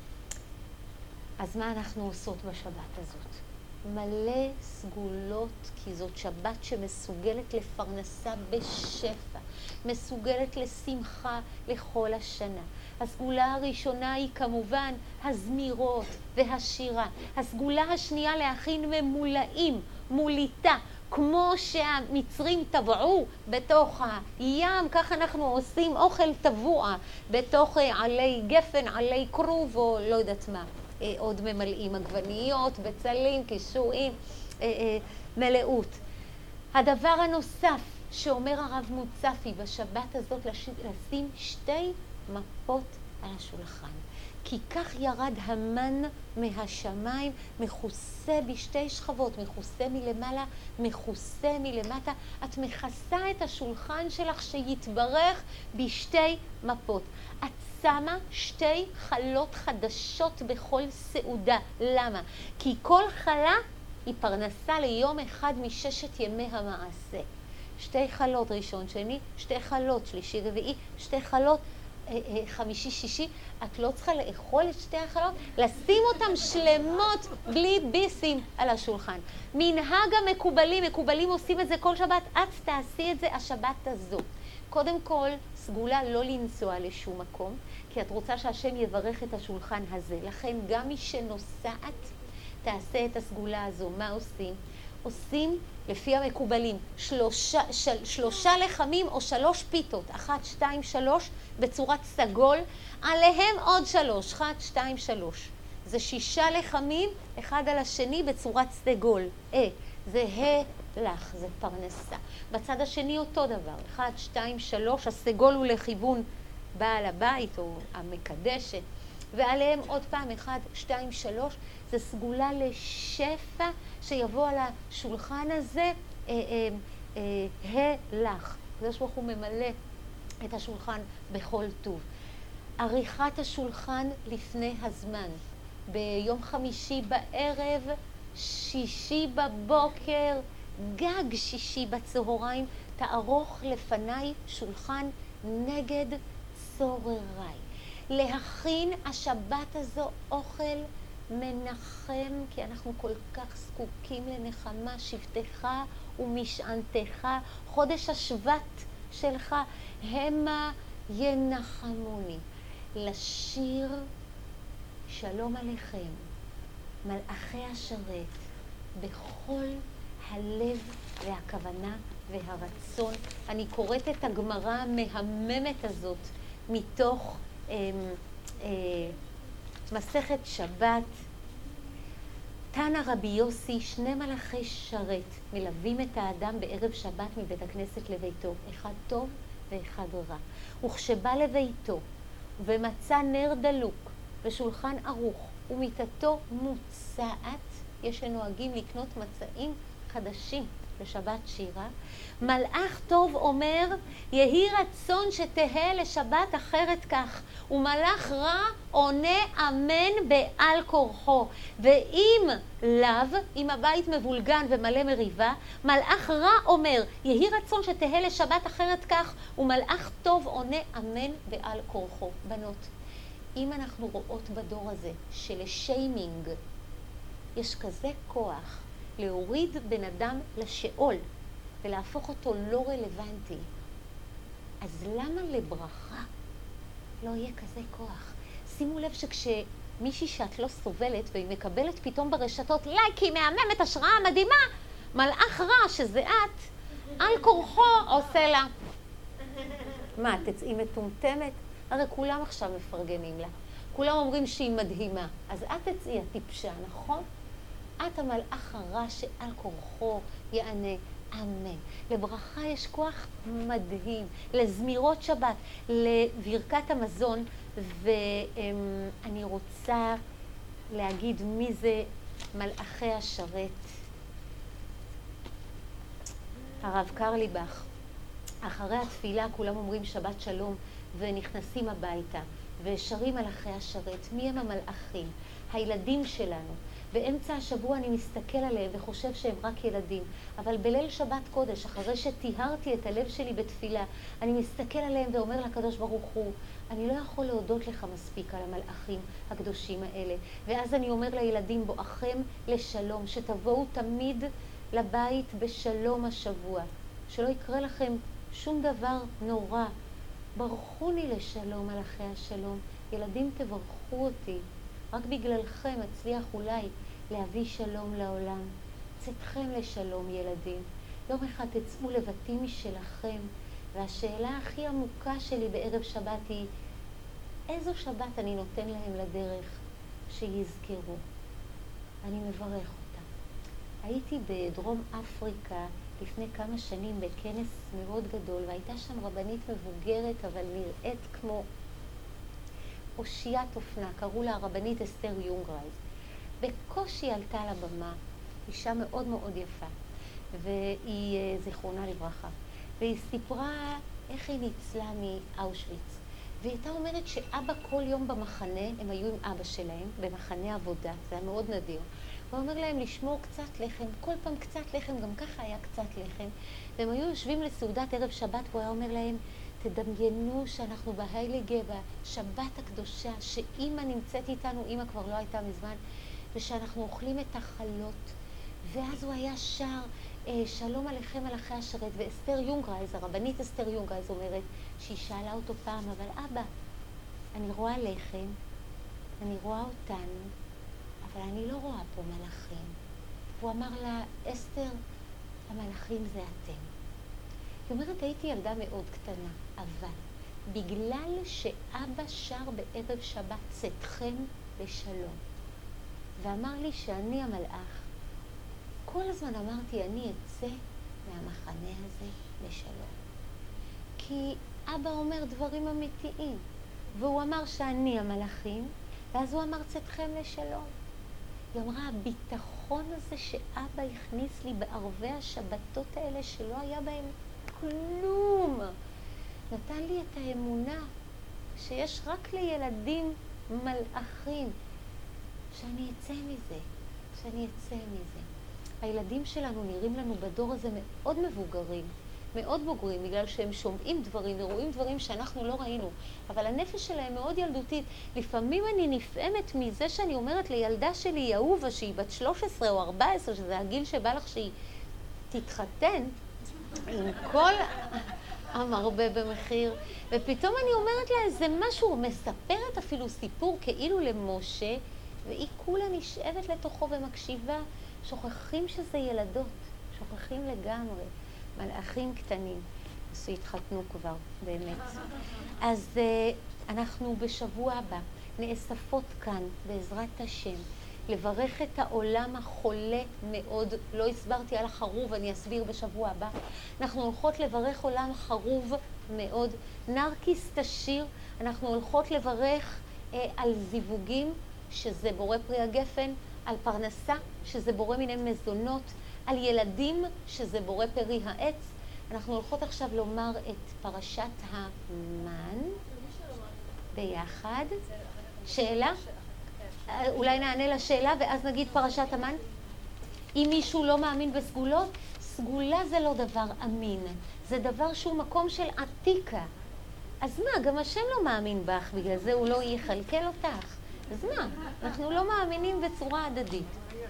אז מה אנחנו עושות בשבת הזאת? מלא סגולות, כי זאת שבת שמסוגלת לפרנסה בשפע, מסוגלת לשמחה לכל השנה. הסגולה הראשונה היא כמובן הזמירות והשירה. הסגולה השנייה להכין ממולאים, מוליטה. כמו שהמצרים טבעו בתוך הים, כך אנחנו עושים אוכל טבוע בתוך עלי גפן, עלי כרוב או לא יודעת מה. עוד ממלאים עגבניות, בצלים, קישואים, מלאות. הדבר הנוסף שאומר הרב מוצפי בשבת הזאת, לשים שתי מפות על השולחן. כי כך ירד המן מהשמיים, מכוסה בשתי שכבות, מכוסה מלמעלה, מכוסה מלמטה. את מכסה את השולחן שלך שיתברך בשתי מפות. את שמה שתי חלות חדשות בכל סעודה. למה? כי כל חלה היא פרנסה ליום אחד מששת ימי המעשה. שתי חלות ראשון, שני, שתי חלות שלישי, רביעי, שתי חלות חמישי, שישי. את לא צריכה לאכול את שתי החלות, לשים אותם שלמות בלי ביסים על השולחן. מנהג המקובלים, מקובלים עושים את זה כל שבת, את תעשי את זה השבת הזאת. קודם כל, סגולה לא לנסוע לשום מקום, כי את רוצה שהשם יברך את השולחן הזה. לכן גם מי שנוסעת תעשה את הסגולה הזו. מה עושים? עושים לפי המקובלים שלושה, של, שלושה לחמים או שלוש פיתות, אחת, שתיים, שלוש, בצורת סגול, עליהם עוד שלוש, אחת, שתיים, שלוש. זה שישה לחמים, אחד על השני בצורת סגול. אה, זה הלך, זה פרנסה. בצד השני אותו דבר, אחד, שתיים, שלוש, הסגול הוא לכיוון בעל הבית או המקדשת, ועליהם עוד פעם, אחד, שתיים, שלוש, זה סגולה לשפע שיבוא על השולחן הזה, אה, אה, אה, הלך. הקדוש ברוך הוא ממלא את השולחן בכל טוב. עריכת השולחן לפני הזמן. ביום חמישי בערב, שישי בבוקר, גג שישי בצהריים, תערוך לפניי שולחן נגד צורריי. להכין השבת הזו אוכל מנחם, כי אנחנו כל כך זקוקים לנחמה, שבטך ומשענתך, חודש השבט שלך, המה ינחמוני. לשיר שלום עליכם, מלאכי השרת, בכל הלב והכוונה והרצון. אני קוראת את הגמרא המהממת הזאת מתוך אה, אה, מסכת שבת. תנא רבי יוסי, שני מלאכי שרת מלווים את האדם בערב שבת מבית הכנסת לביתו, אחד טוב ואחד רע. וכשבא לביתו ומצא נר דלוק ושולחן ערוך ומיטתו מוצעת, יש שנוהגים לקנות מצעים חדשים לשבת שירה, מלאך טוב אומר, יהי רצון שתהא לשבת אחרת כך, ומלאך רע עונה אמן בעל כורחו. ואם לאו, אם הבית מבולגן ומלא מריבה, מלאך רע אומר, יהי רצון שתהא לשבת אחרת כך, ומלאך טוב עונה אמן בעל כורחו. בנות, אם אנחנו רואות בדור הזה שלשיימינג יש כזה כוח להוריד בן אדם לשאול ולהפוך אותו לא רלוונטי, אז למה לברכה לא יהיה כזה כוח? שימו לב שכשמישהי שאת לא סובלת והיא מקבלת פתאום ברשתות לייקים, מהממת, השראה מדהימה, מלאך רע שזה את, על כורחו עושה לה. מה, תצאי מטומטמת? הרי כולם עכשיו מפרגנים לה. כולם אומרים שהיא מדהימה. אז את תצאי הטיפשה, נכון? את המלאך הרע שעל כורחו יענה אמן. לברכה יש כוח מדהים, לזמירות שבת, לברכת המזון, ואני רוצה להגיד מי זה מלאכי השרת. הרב קרליבך, אחרי התפילה כולם אומרים שבת שלום ונכנסים הביתה ושרים מלאכי השרת. מי הם המלאכים? הילדים שלנו. באמצע השבוע אני מסתכל עליהם וחושב שהם רק ילדים, אבל בליל שבת קודש, אחרי שטיהרתי את הלב שלי בתפילה, אני מסתכל עליהם ואומר לקדוש ברוך הוא, אני לא יכול להודות לך מספיק על המלאכים הקדושים האלה. ואז אני אומר לילדים, בואכם לשלום, שתבואו תמיד לבית בשלום השבוע, שלא יקרה לכם שום דבר נורא. ברכוני לשלום מלאכי השלום. ילדים, תברכו אותי. רק בגללכם אצליח אולי להביא שלום לעולם. צאתכם לשלום ילדים. יום אחד תצאו לבתים משלכם, והשאלה הכי עמוקה שלי בערב שבת היא, איזו שבת אני נותן להם לדרך שיזכרו? אני מברך אותם. הייתי בדרום אפריקה לפני כמה שנים בכנס מאוד גדול, והייתה שם רבנית מבוגרת, אבל נראית כמו אושיית אופנה, קראו לה הרבנית אסתר יונגרייז. בקושי עלתה לבמה, אישה מאוד מאוד יפה, והיא זיכרונה לברכה. והיא סיפרה איך היא ניצלה מאושוויץ. והיא הייתה אומרת שאבא כל יום במחנה, הם היו עם אבא שלהם, במחנה עבודה, זה היה מאוד נדיר. הוא אומר להם לשמור קצת לחם, כל פעם קצת לחם, גם ככה היה קצת לחם. והם היו יושבים לסעודת ערב שבת, והוא היה אומר להם, תדמיינו שאנחנו בהייליגה, בשבת הקדושה, שאמא נמצאת איתנו, אמא כבר לא הייתה מזמן, ושאנחנו אוכלים את החלות. ואז הוא היה שר, שלום עליכם מלאכי השרת, ואסתר יונגרייז, הרבנית אסתר יונגרייז אומרת, שהיא שאלה אותו פעם, אבל אבא, אני רואה לחם, אני רואה אותנו, אבל אני לא רואה פה מלאכים. הוא אמר לה, אסתר, המלאכים זה אתם. היא אומרת, הייתי ילדה מאוד קטנה, אבל בגלל שאבא שר בערב שבת צאתכם בשלום, ואמר לי שאני המלאך, כל הזמן אמרתי, אני אצא מהמחנה הזה לשלום. כי אבא אומר דברים אמיתיים, והוא אמר שאני המלאכים, ואז הוא אמר צאתכם לשלום. היא אמרה, הביטחון הזה שאבא הכניס לי בערבי השבתות האלה שלא היה בהם כלום, נתן לי את האמונה שיש רק לילדים מלאכים, שאני אצא מזה, שאני אצא מזה. הילדים שלנו נראים לנו בדור הזה מאוד מבוגרים, מאוד בוגרים, בגלל שהם שומעים דברים ורואים דברים שאנחנו לא ראינו. אבל הנפש שלהם מאוד ילדותית. לפעמים אני נפעמת מזה שאני אומרת לילדה שלי, אהובה, שהיא בת שלוש עשרה או ארבע עשרה, שזה הגיל שבא לך שהיא תתחתן, עם כל המרבה במחיר. ופתאום אני אומרת לה איזה משהו, מספרת אפילו סיפור כאילו למשה, והיא כולה נשאבת לתוכו ומקשיבה. שוכחים שזה ילדות, שוכחים לגמרי, מלאכים קטנים, אז התחתנו כבר, באמת. אז uh, אנחנו בשבוע הבא נאספות כאן, בעזרת השם, לברך את העולם החולה מאוד. לא הסברתי על החרוב, אני אסביר בשבוע הבא. אנחנו הולכות לברך עולם חרוב מאוד. נרקיס תשיר, אנחנו הולכות לברך uh, על זיווגים, שזה בורא פרי הגפן, על פרנסה, שזה בורא מיני מזונות, על ילדים, שזה בורא פרי העץ. אנחנו הולכות עכשיו לומר את פרשת המן ביחד. שאלה? אולי נענה לשאלה ואז נגיד פרשת המן. אם מישהו לא מאמין בסגולות, סגולה זה לא דבר אמין, זה דבר שהוא מקום של עתיקה. אז מה, גם השם לא מאמין בך, בגלל זה הוא לא יכלכל אותך. אז מה? אנחנו לא מאמינים בצורה הדדית.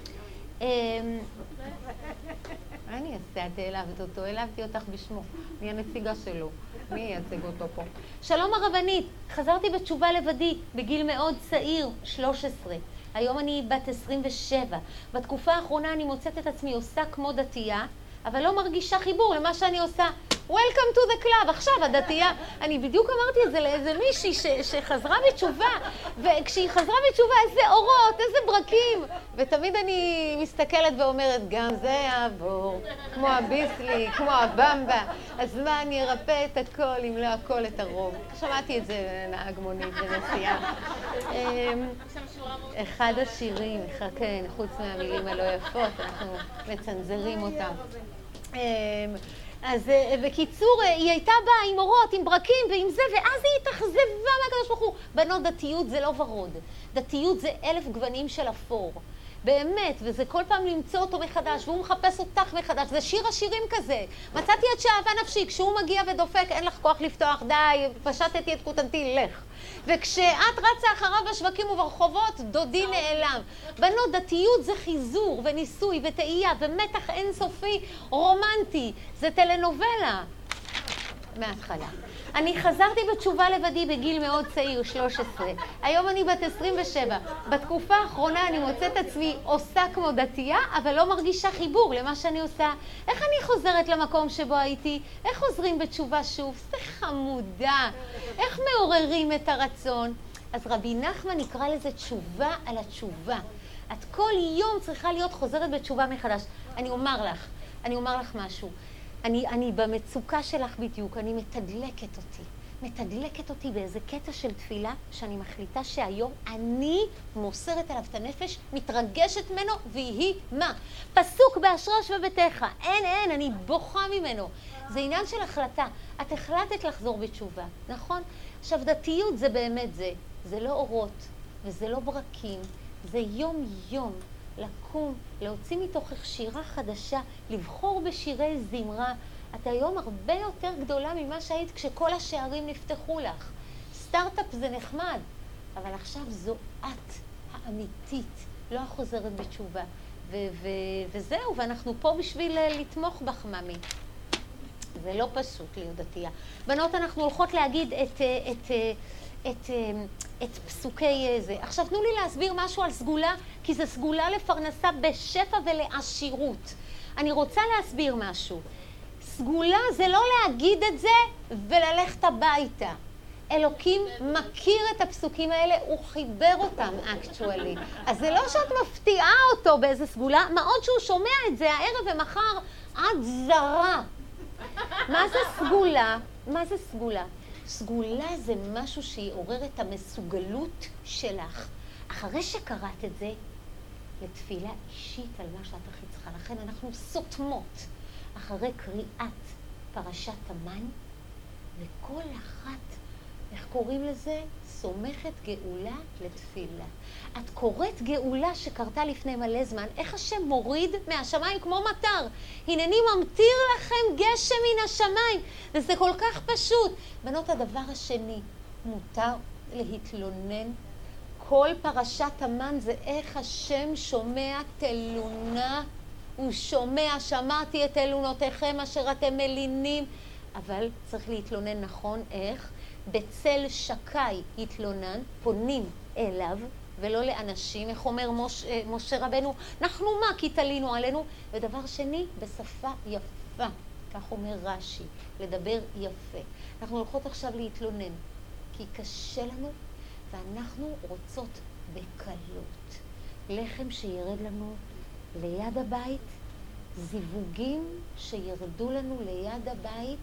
מה אני אעשה? את העלבת אותו, העלבתי אותך בשמו. מי הנציגה שלו? מי ייצג אותו פה? שלום הרבנית, חזרתי בתשובה לבדי בגיל מאוד צעיר, שלוש עשרה. היום אני בת עשרים ושבע. בתקופה האחרונה אני מוצאת את עצמי עושה כמו דתייה, אבל לא מרגישה חיבור למה שאני עושה. Welcome to the club. עכשיו הדתייה, אני בדיוק אמרתי את זה לאיזה מישהי ש, שחזרה בתשובה, וכשהיא חזרה בתשובה, איזה אורות, איזה ברקים, ותמיד אני מסתכלת ואומרת, גם זה יעבור, כמו הביסלי, כמו הבמבה, אז מה, אני ארפא את הכל, אם לא הכל את הרוב. שמעתי את זה נהג מונית בנסיעה. אחד השירים, כן, חוץ מהמילים הלא יפות, אנחנו מצנזרים אותם. אז בקיצור, היא הייתה באה עם אורות, עם ברקים ועם זה, ואז היא התאכזבה מהקדוש ברוך הוא. בנות, דתיות זה לא ורוד. דתיות זה אלף גוונים של אפור. באמת, וזה כל פעם למצוא אותו מחדש, והוא מחפש אותך מחדש. זה שיר השירים כזה. מצאתי את שאהבה נפשי, כשהוא מגיע ודופק, אין לך כוח לפתוח, די, פשטתי את כותנתי, לך. וכשאת רצה אחריו בשווקים וברחובות, דודי נעלם. בנות, דתיות זה חיזור וניסוי וטעייה ומתח אינסופי רומנטי. זה טלנובלה. מההתחלה. אני חזרתי בתשובה לבדי בגיל מאוד צעיר, שלוש עשרה. היום אני בת עשרים ושבע. בתקופה האחרונה אני מוצאת עצמי עושה כמו דתייה, אבל לא מרגישה חיבור למה שאני עושה. איך אני חוזרת למקום שבו הייתי? איך חוזרים בתשובה שוב? זה חמודה. איך מעוררים את הרצון? אז רבי נחמן יקרא לזה תשובה על התשובה. את כל יום צריכה להיות חוזרת בתשובה מחדש. אני אומר לך, אני אומר לך משהו. אני, אני במצוקה שלך בדיוק, אני מתדלקת אותי. מתדלקת אותי באיזה קטע של תפילה, שאני מחליטה שהיום אני מוסרת עליו את הנפש, מתרגשת ממנו, ויהי מה? פסוק באשרוש וביתך. אין, אין, אני בוכה ממנו. זה עניין של החלטה. את החלטת לחזור בתשובה, נכון? עכשיו, דתיות זה באמת זה. זה לא אורות, וזה לא ברקים. זה יום יום. לקום, להוציא מתוכך שירה חדשה, לבחור בשירי זמרה. את היום הרבה יותר גדולה ממה שהיית כשכל השערים נפתחו לך. סטארט-אפ זה נחמד, אבל עכשיו זו את האמיתית, לא החוזרת בתשובה. ו- ו- וזהו, ואנחנו פה בשביל לתמוך בך, ממי. זה לא פשוט להיות דתייה. בנות, אנחנו הולכות להגיד את... את את, את פסוקי זה. עכשיו תנו לי להסביר משהו על סגולה, כי זה סגולה לפרנסה בשפע ולעשירות. אני רוצה להסביר משהו. סגולה זה לא להגיד את זה וללכת הביתה. אלוקים מכיר את הפסוקים האלה, הוא חיבר אותם אקטואלי. אז זה לא שאת מפתיעה אותו באיזה סגולה, מה עוד שהוא שומע את זה הערב ומחר עד זרה. מה זה סגולה? מה זה סגולה? סגולה זה משהו שיעורר את המסוגלות שלך. אחרי שקראת את זה, לתפילה אישית על מה שאת הכי צריכה. לכן אנחנו סותמות אחרי קריאת פרשת המן, וכל אחת, איך קוראים לזה? סומכת גאולה לתפילה. את קוראת גאולה שקרתה לפני מלא זמן, איך השם מוריד מהשמיים כמו מטר. הנני ממטיר לכם גשם מן השמיים. וזה כל כך פשוט. בנות, הדבר השני, מותר להתלונן. כל פרשת המן זה איך השם שומע תלונה. הוא שומע, שמעתי את תלונותיכם אשר אתם מלינים. אבל צריך להתלונן נכון, איך? בצל שקי התלונן, פונים אליו ולא לאנשים. איך אומר מוש, משה רבנו? אנחנו מה? כי תלינו עלינו. ודבר שני, בשפה יפה. כך אומר רש"י, לדבר יפה. אנחנו הולכות עכשיו להתלונן, כי קשה לנו ואנחנו רוצות בקלות. לחם שירד לנו ליד הבית, זיווגים שירדו לנו ליד הבית,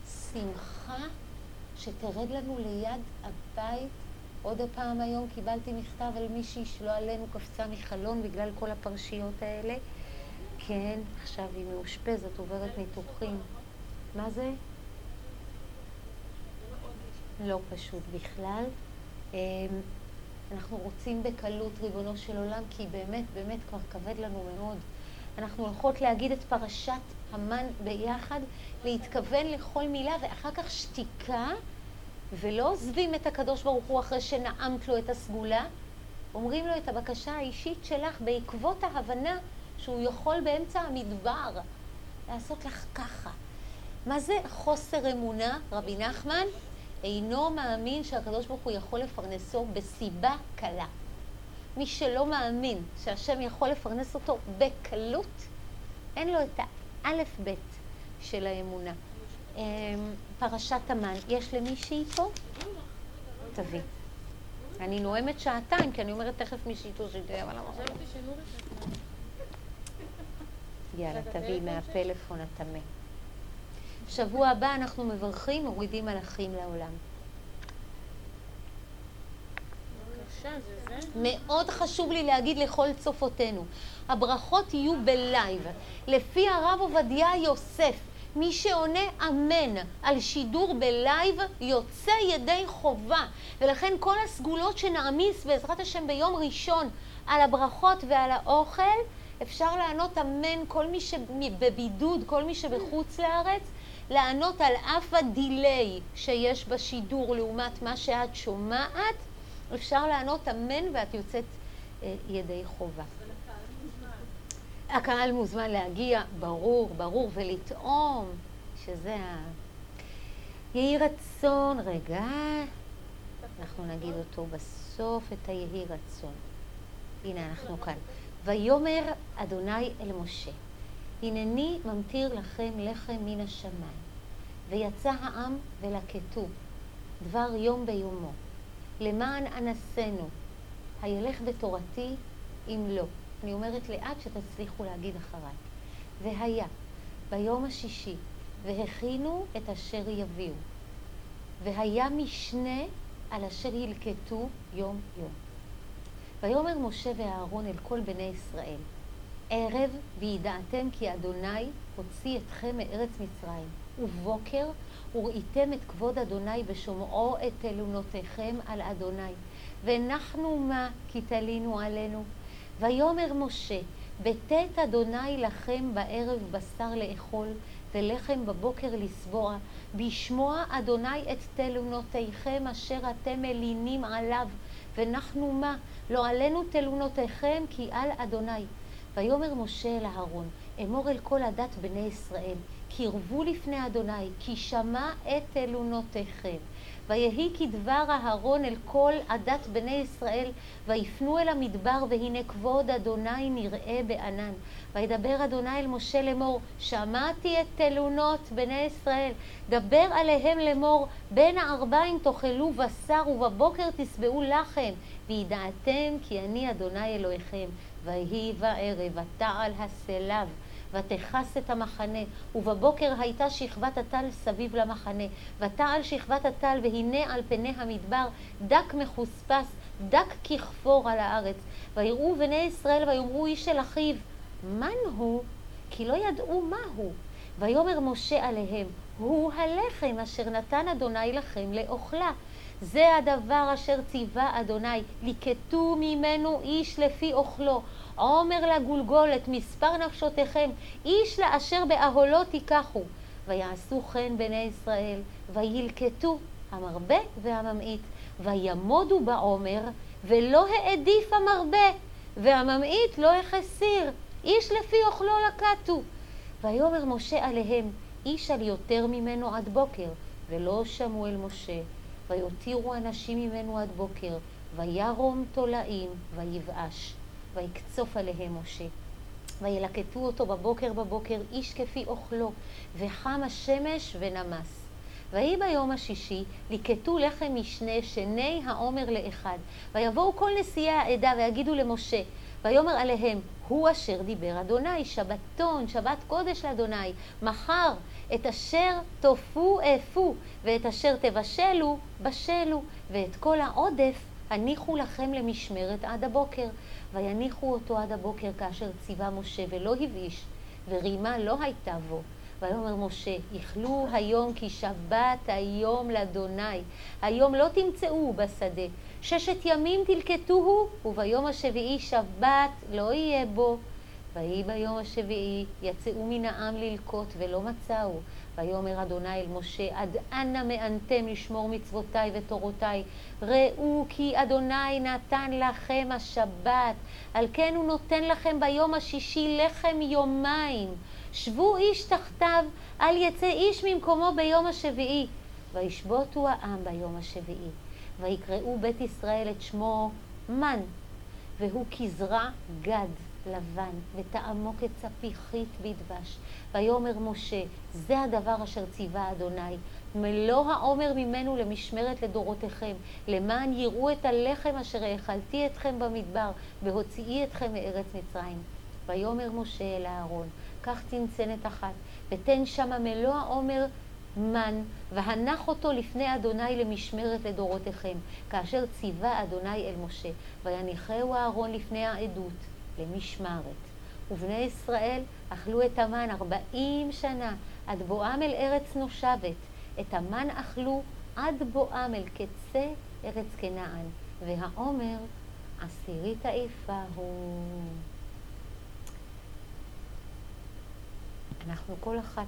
שמחה שתרד לנו ליד הבית. עוד הפעם היום קיבלתי מכתב על מישהי שלא עלינו קפצה מחלון בגלל כל הפרשיות האלה. כן, עכשיו היא מאושפזת, עוברת ניתוחים. מה זה? לא פשוט בכלל. אנחנו רוצים בקלות ריבונו של עולם, כי באמת, באמת כבר כבד לנו מאוד. אנחנו הולכות להגיד את פרשת המן ביחד, להתכוון לכל מילה, ואחר כך שתיקה, ולא עוזבים את הקדוש ברוך הוא אחרי שנעמת לו את הסגולה, אומרים לו את הבקשה האישית שלך בעקבות ההבנה שהוא יכול באמצע המדבר לעשות לך ככה. מה זה חוסר אמונה, רבי נחמן? אינו מאמין שהקדוש ברוך הוא יכול לפרנסו בסיבה קלה. מי שלא מאמין שהשם יכול לפרנס אותו בקלות, אין לו את האלף בית של האמונה. פרשת המן, יש למישהי פה? תביא. אני נועמת שעתיים, כי אני אומרת תכף מישהי תושידי, אבל למה? יאללה, תביא מהפלאפון התמה. שבוע הבא אנחנו מברכים, מורידים מלאכים לעולם. מאוד חשוב לי להגיד לכל צופותינו, הברכות יהיו בלייב. לפי הרב עובדיה יוסף, מי שעונה אמן על שידור בלייב יוצא ידי חובה, ולכן כל הסגולות שנעמיס בעזרת השם ביום ראשון על הברכות ועל האוכל, אפשר לענות אמן. כל מי שבבידוד, כל מי שבחוץ לארץ, לענות על אף הדיליי שיש בשידור לעומת מה שאת שומעת, אפשר לענות אמן ואת יוצאת אה, ידי חובה. הקהל מוזמן להגיע, ברור, ברור, ולטעום, שזה ה... יהי רצון, רגע, אנחנו נגיד אותו בסוף, את היהי רצון. הנה אנחנו כאן. ויאמר אדוני אל משה, הנני ממטיר לכם לחם מן השמיים. ויצא העם ולקטו, דבר יום ביומו. למען אנסנו, הילך בתורתי אם לא. אני אומרת לאט שתצליחו להגיד אחריי. והיה ביום השישי, והכינו את אשר יביאו. והיה משנה על אשר ילקטו יום יום. ויאמר משה ואהרון אל כל בני ישראל, ערב וידעתם כי אדוני הוציא אתכם מארץ מצרים, ובוקר וראיתם את כבוד אדוני בשומעו את תלונותיכם על אדוני. ואנחנו מה כי תלינו עלינו? ויאמר משה, בתת אדוני לכם בערב בשר לאכול, ולחם בבוקר לסבוע, בשמוע אדוני את תלונותיכם אשר אתם מלינים עליו. ואנחנו מה? לא עלינו תלונותיכם כי על אדוני. ויאמר משה אל אהרון, אמור אל כל עדת בני ישראל, קרבו לפני אדוני, כי שמע את תלונותיכם. ויהי כדבר אהרון אל כל עדת בני ישראל, ויפנו אל המדבר, והנה כבוד אדוני נראה בענן. וידבר אדוני אל משה לאמור, שמעתי את תלונות בני ישראל, דבר עליהם לאמור, בין הערביים תאכלו בשר ובבוקר תשבעו לחם, וידעתם כי אני אדוני אלוהיכם. ויהי בערב ותעל הסלב ותכס את המחנה, ובבוקר הייתה שכבת הטל סביב למחנה, ותעל שכבת הטל, והנה על פני המדבר דק מחוספס, דק ככפור על הארץ. ויראו בני ישראל ויאמרו איש אל אחיו, מן הוא? כי לא ידעו מה הוא. ויאמר משה עליהם, הוא הלחם אשר נתן אדוני לכם לאוכלה. זה הדבר אשר ציווה אדוני, ליקטו ממנו איש לפי אוכלו. עומר לגולגולת, מספר נפשותיכם, איש לאשר באהלו תיקחו. ויעשו כן בני ישראל, וילקטו המרבה והממעיט, וימודו בעומר, ולא העדיף המרבה, והממעיט לא החסיר, איש לפי אוכלו לקטו. ויאמר משה עליהם, איש על יותר ממנו עד בוקר, ולא שמעו אל משה. ויותירו אנשים ממנו עד בוקר, וירום תולעים, ויבאש. ויקצוף עליהם משה. וילקטו אותו בבוקר בבוקר, איש כפי אוכלו, וחם השמש ונמס. ויהי ביום השישי, ליקטו לחם משנה, שני העומר לאחד. ויבואו כל נשיאי העדה ויגידו למשה, ויאמר עליהם, הוא אשר דיבר אדוני, שבתון, שבת קודש לאדוני, מחר את אשר תופו אפו, ואת אשר תבשלו, בשלו, ואת כל העודף הניחו לכם למשמרת עד הבוקר. ויניחו אותו עד הבוקר כאשר ציווה משה, ולא הבאיש, ורימה לא הייתה בו. ויאמר משה, יאכלו היום כי שבת היום לאדוני, היום לא תמצאו בשדה, ששת ימים תלקטוהו, וביום השביעי שבת לא יהיה בו. ויהי ביום השביעי יצאו מן העם ללקוט ולא מצאו. ויאמר אדוני אל משה, עד אנה מאנתם לשמור מצוותיי ותורותיי? ראו כי אדוני נתן לכם השבת, על כן הוא נותן לכם ביום השישי לחם יומיים. שבו איש תחתיו, אל יצא איש ממקומו ביום השביעי. וישבותו העם ביום השביעי. ויקראו בית ישראל את שמו מן, והוא כזרע גד לבן, וטעמו כצפיחית בדבש. ויאמר משה, זה הדבר אשר ציווה אדוני, מלוא העומר ממנו למשמרת לדורותיכם, למען יראו את הלחם אשר האכלתי אתכם במדבר, בהוציאי אתכם מארץ מצרים. ויאמר משה אל אהרון, קח צנצנת אחת, ותן שמה מלוא העומר מן, והנח אותו לפני אדוני למשמרת לדורותיכם, כאשר ציווה אדוני אל משה. ויניחהו אהרון לפני העדות למשמרת. ובני ישראל אכלו את המן ארבעים שנה, עד בואם אל ארץ נושבת. את המן אכלו עד בואם אל קצה ארץ כנען, והעומר עשירית האיפה הוא. אנחנו כל אחת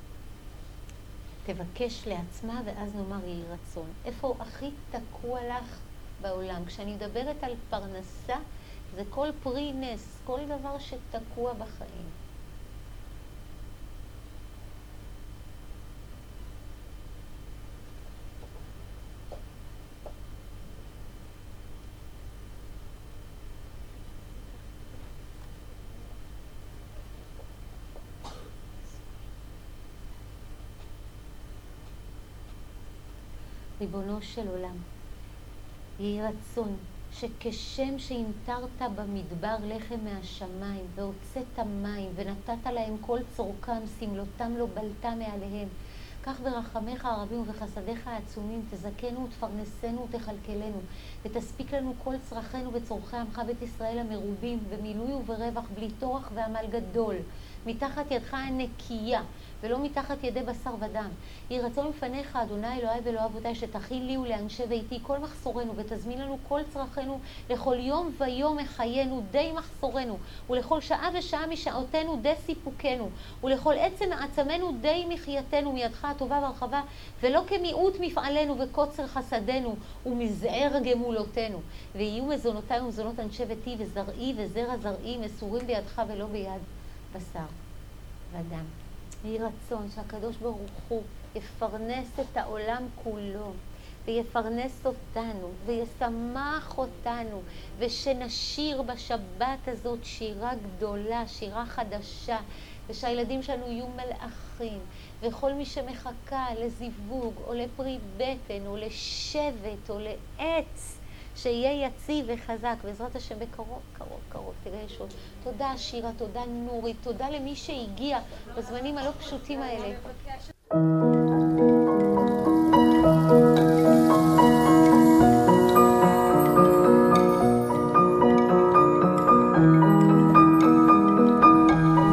תבקש לעצמה ואז נאמר יהי רצון. איפה הכי תקוע לך בעולם? כשאני מדברת על פרנסה, זה כל פרי נס, כל דבר שתקוע בחיים. ריבונו של עולם, יהי רצון שכשם שהמטרת במדבר לחם מהשמיים, והוצאת מים, ונתת להם כל צורכם, סמלותם לא בלטה מעליהם, כך ברחמך הרבים ובחסדיך העצומים תזכנו ותפרנסנו ותכלכלנו, ותספיק לנו כל צרכנו וצורכי עמך בית ישראל המרובים, במילוי וברווח, בלי טורח ועמל גדול, מתחת ידך הנקייה, ולא מתחת ידי בשר ודם. יהי רצון לפניך, אדוני אלוהי ואלוהי אבותיי, שתכיל לי ולאנשי ביתי כל מחסורנו, ותזמין לנו כל צרכנו, לכל יום ויום מחיינו די מחסורנו, ולכל שעה ושעה משעותינו די סיפוקנו, ולכל עצם מעצמנו די מחייתנו, מידך הטובה והרחבה, ולא כמיעוט מפעלנו וקוצר חסדנו, ומזער גמולותינו. ויהיו מזונותיי ומזונות אנשי ביתי, וזרעי וזרע זרעי, מסורים בידך ולא ביד בשר ודם. יהי רצון שהקדוש ברוך הוא יפרנס את העולם כולו, ויפרנס אותנו, וישמח אותנו, ושנשיר בשבת הזאת שירה גדולה, שירה חדשה, ושהילדים שלנו יהיו מלאכים, וכל מי שמחכה לזיווג, או לפרי בטן, או לשבט, או לעץ, שיהיה יציב וחזק, בעזרת השם בקרוב, קרוב, קרוב, תגלה ישועות. תודה שירה, תודה נורית, תודה למי שהגיע בזמנים הלא פשוטים האלה.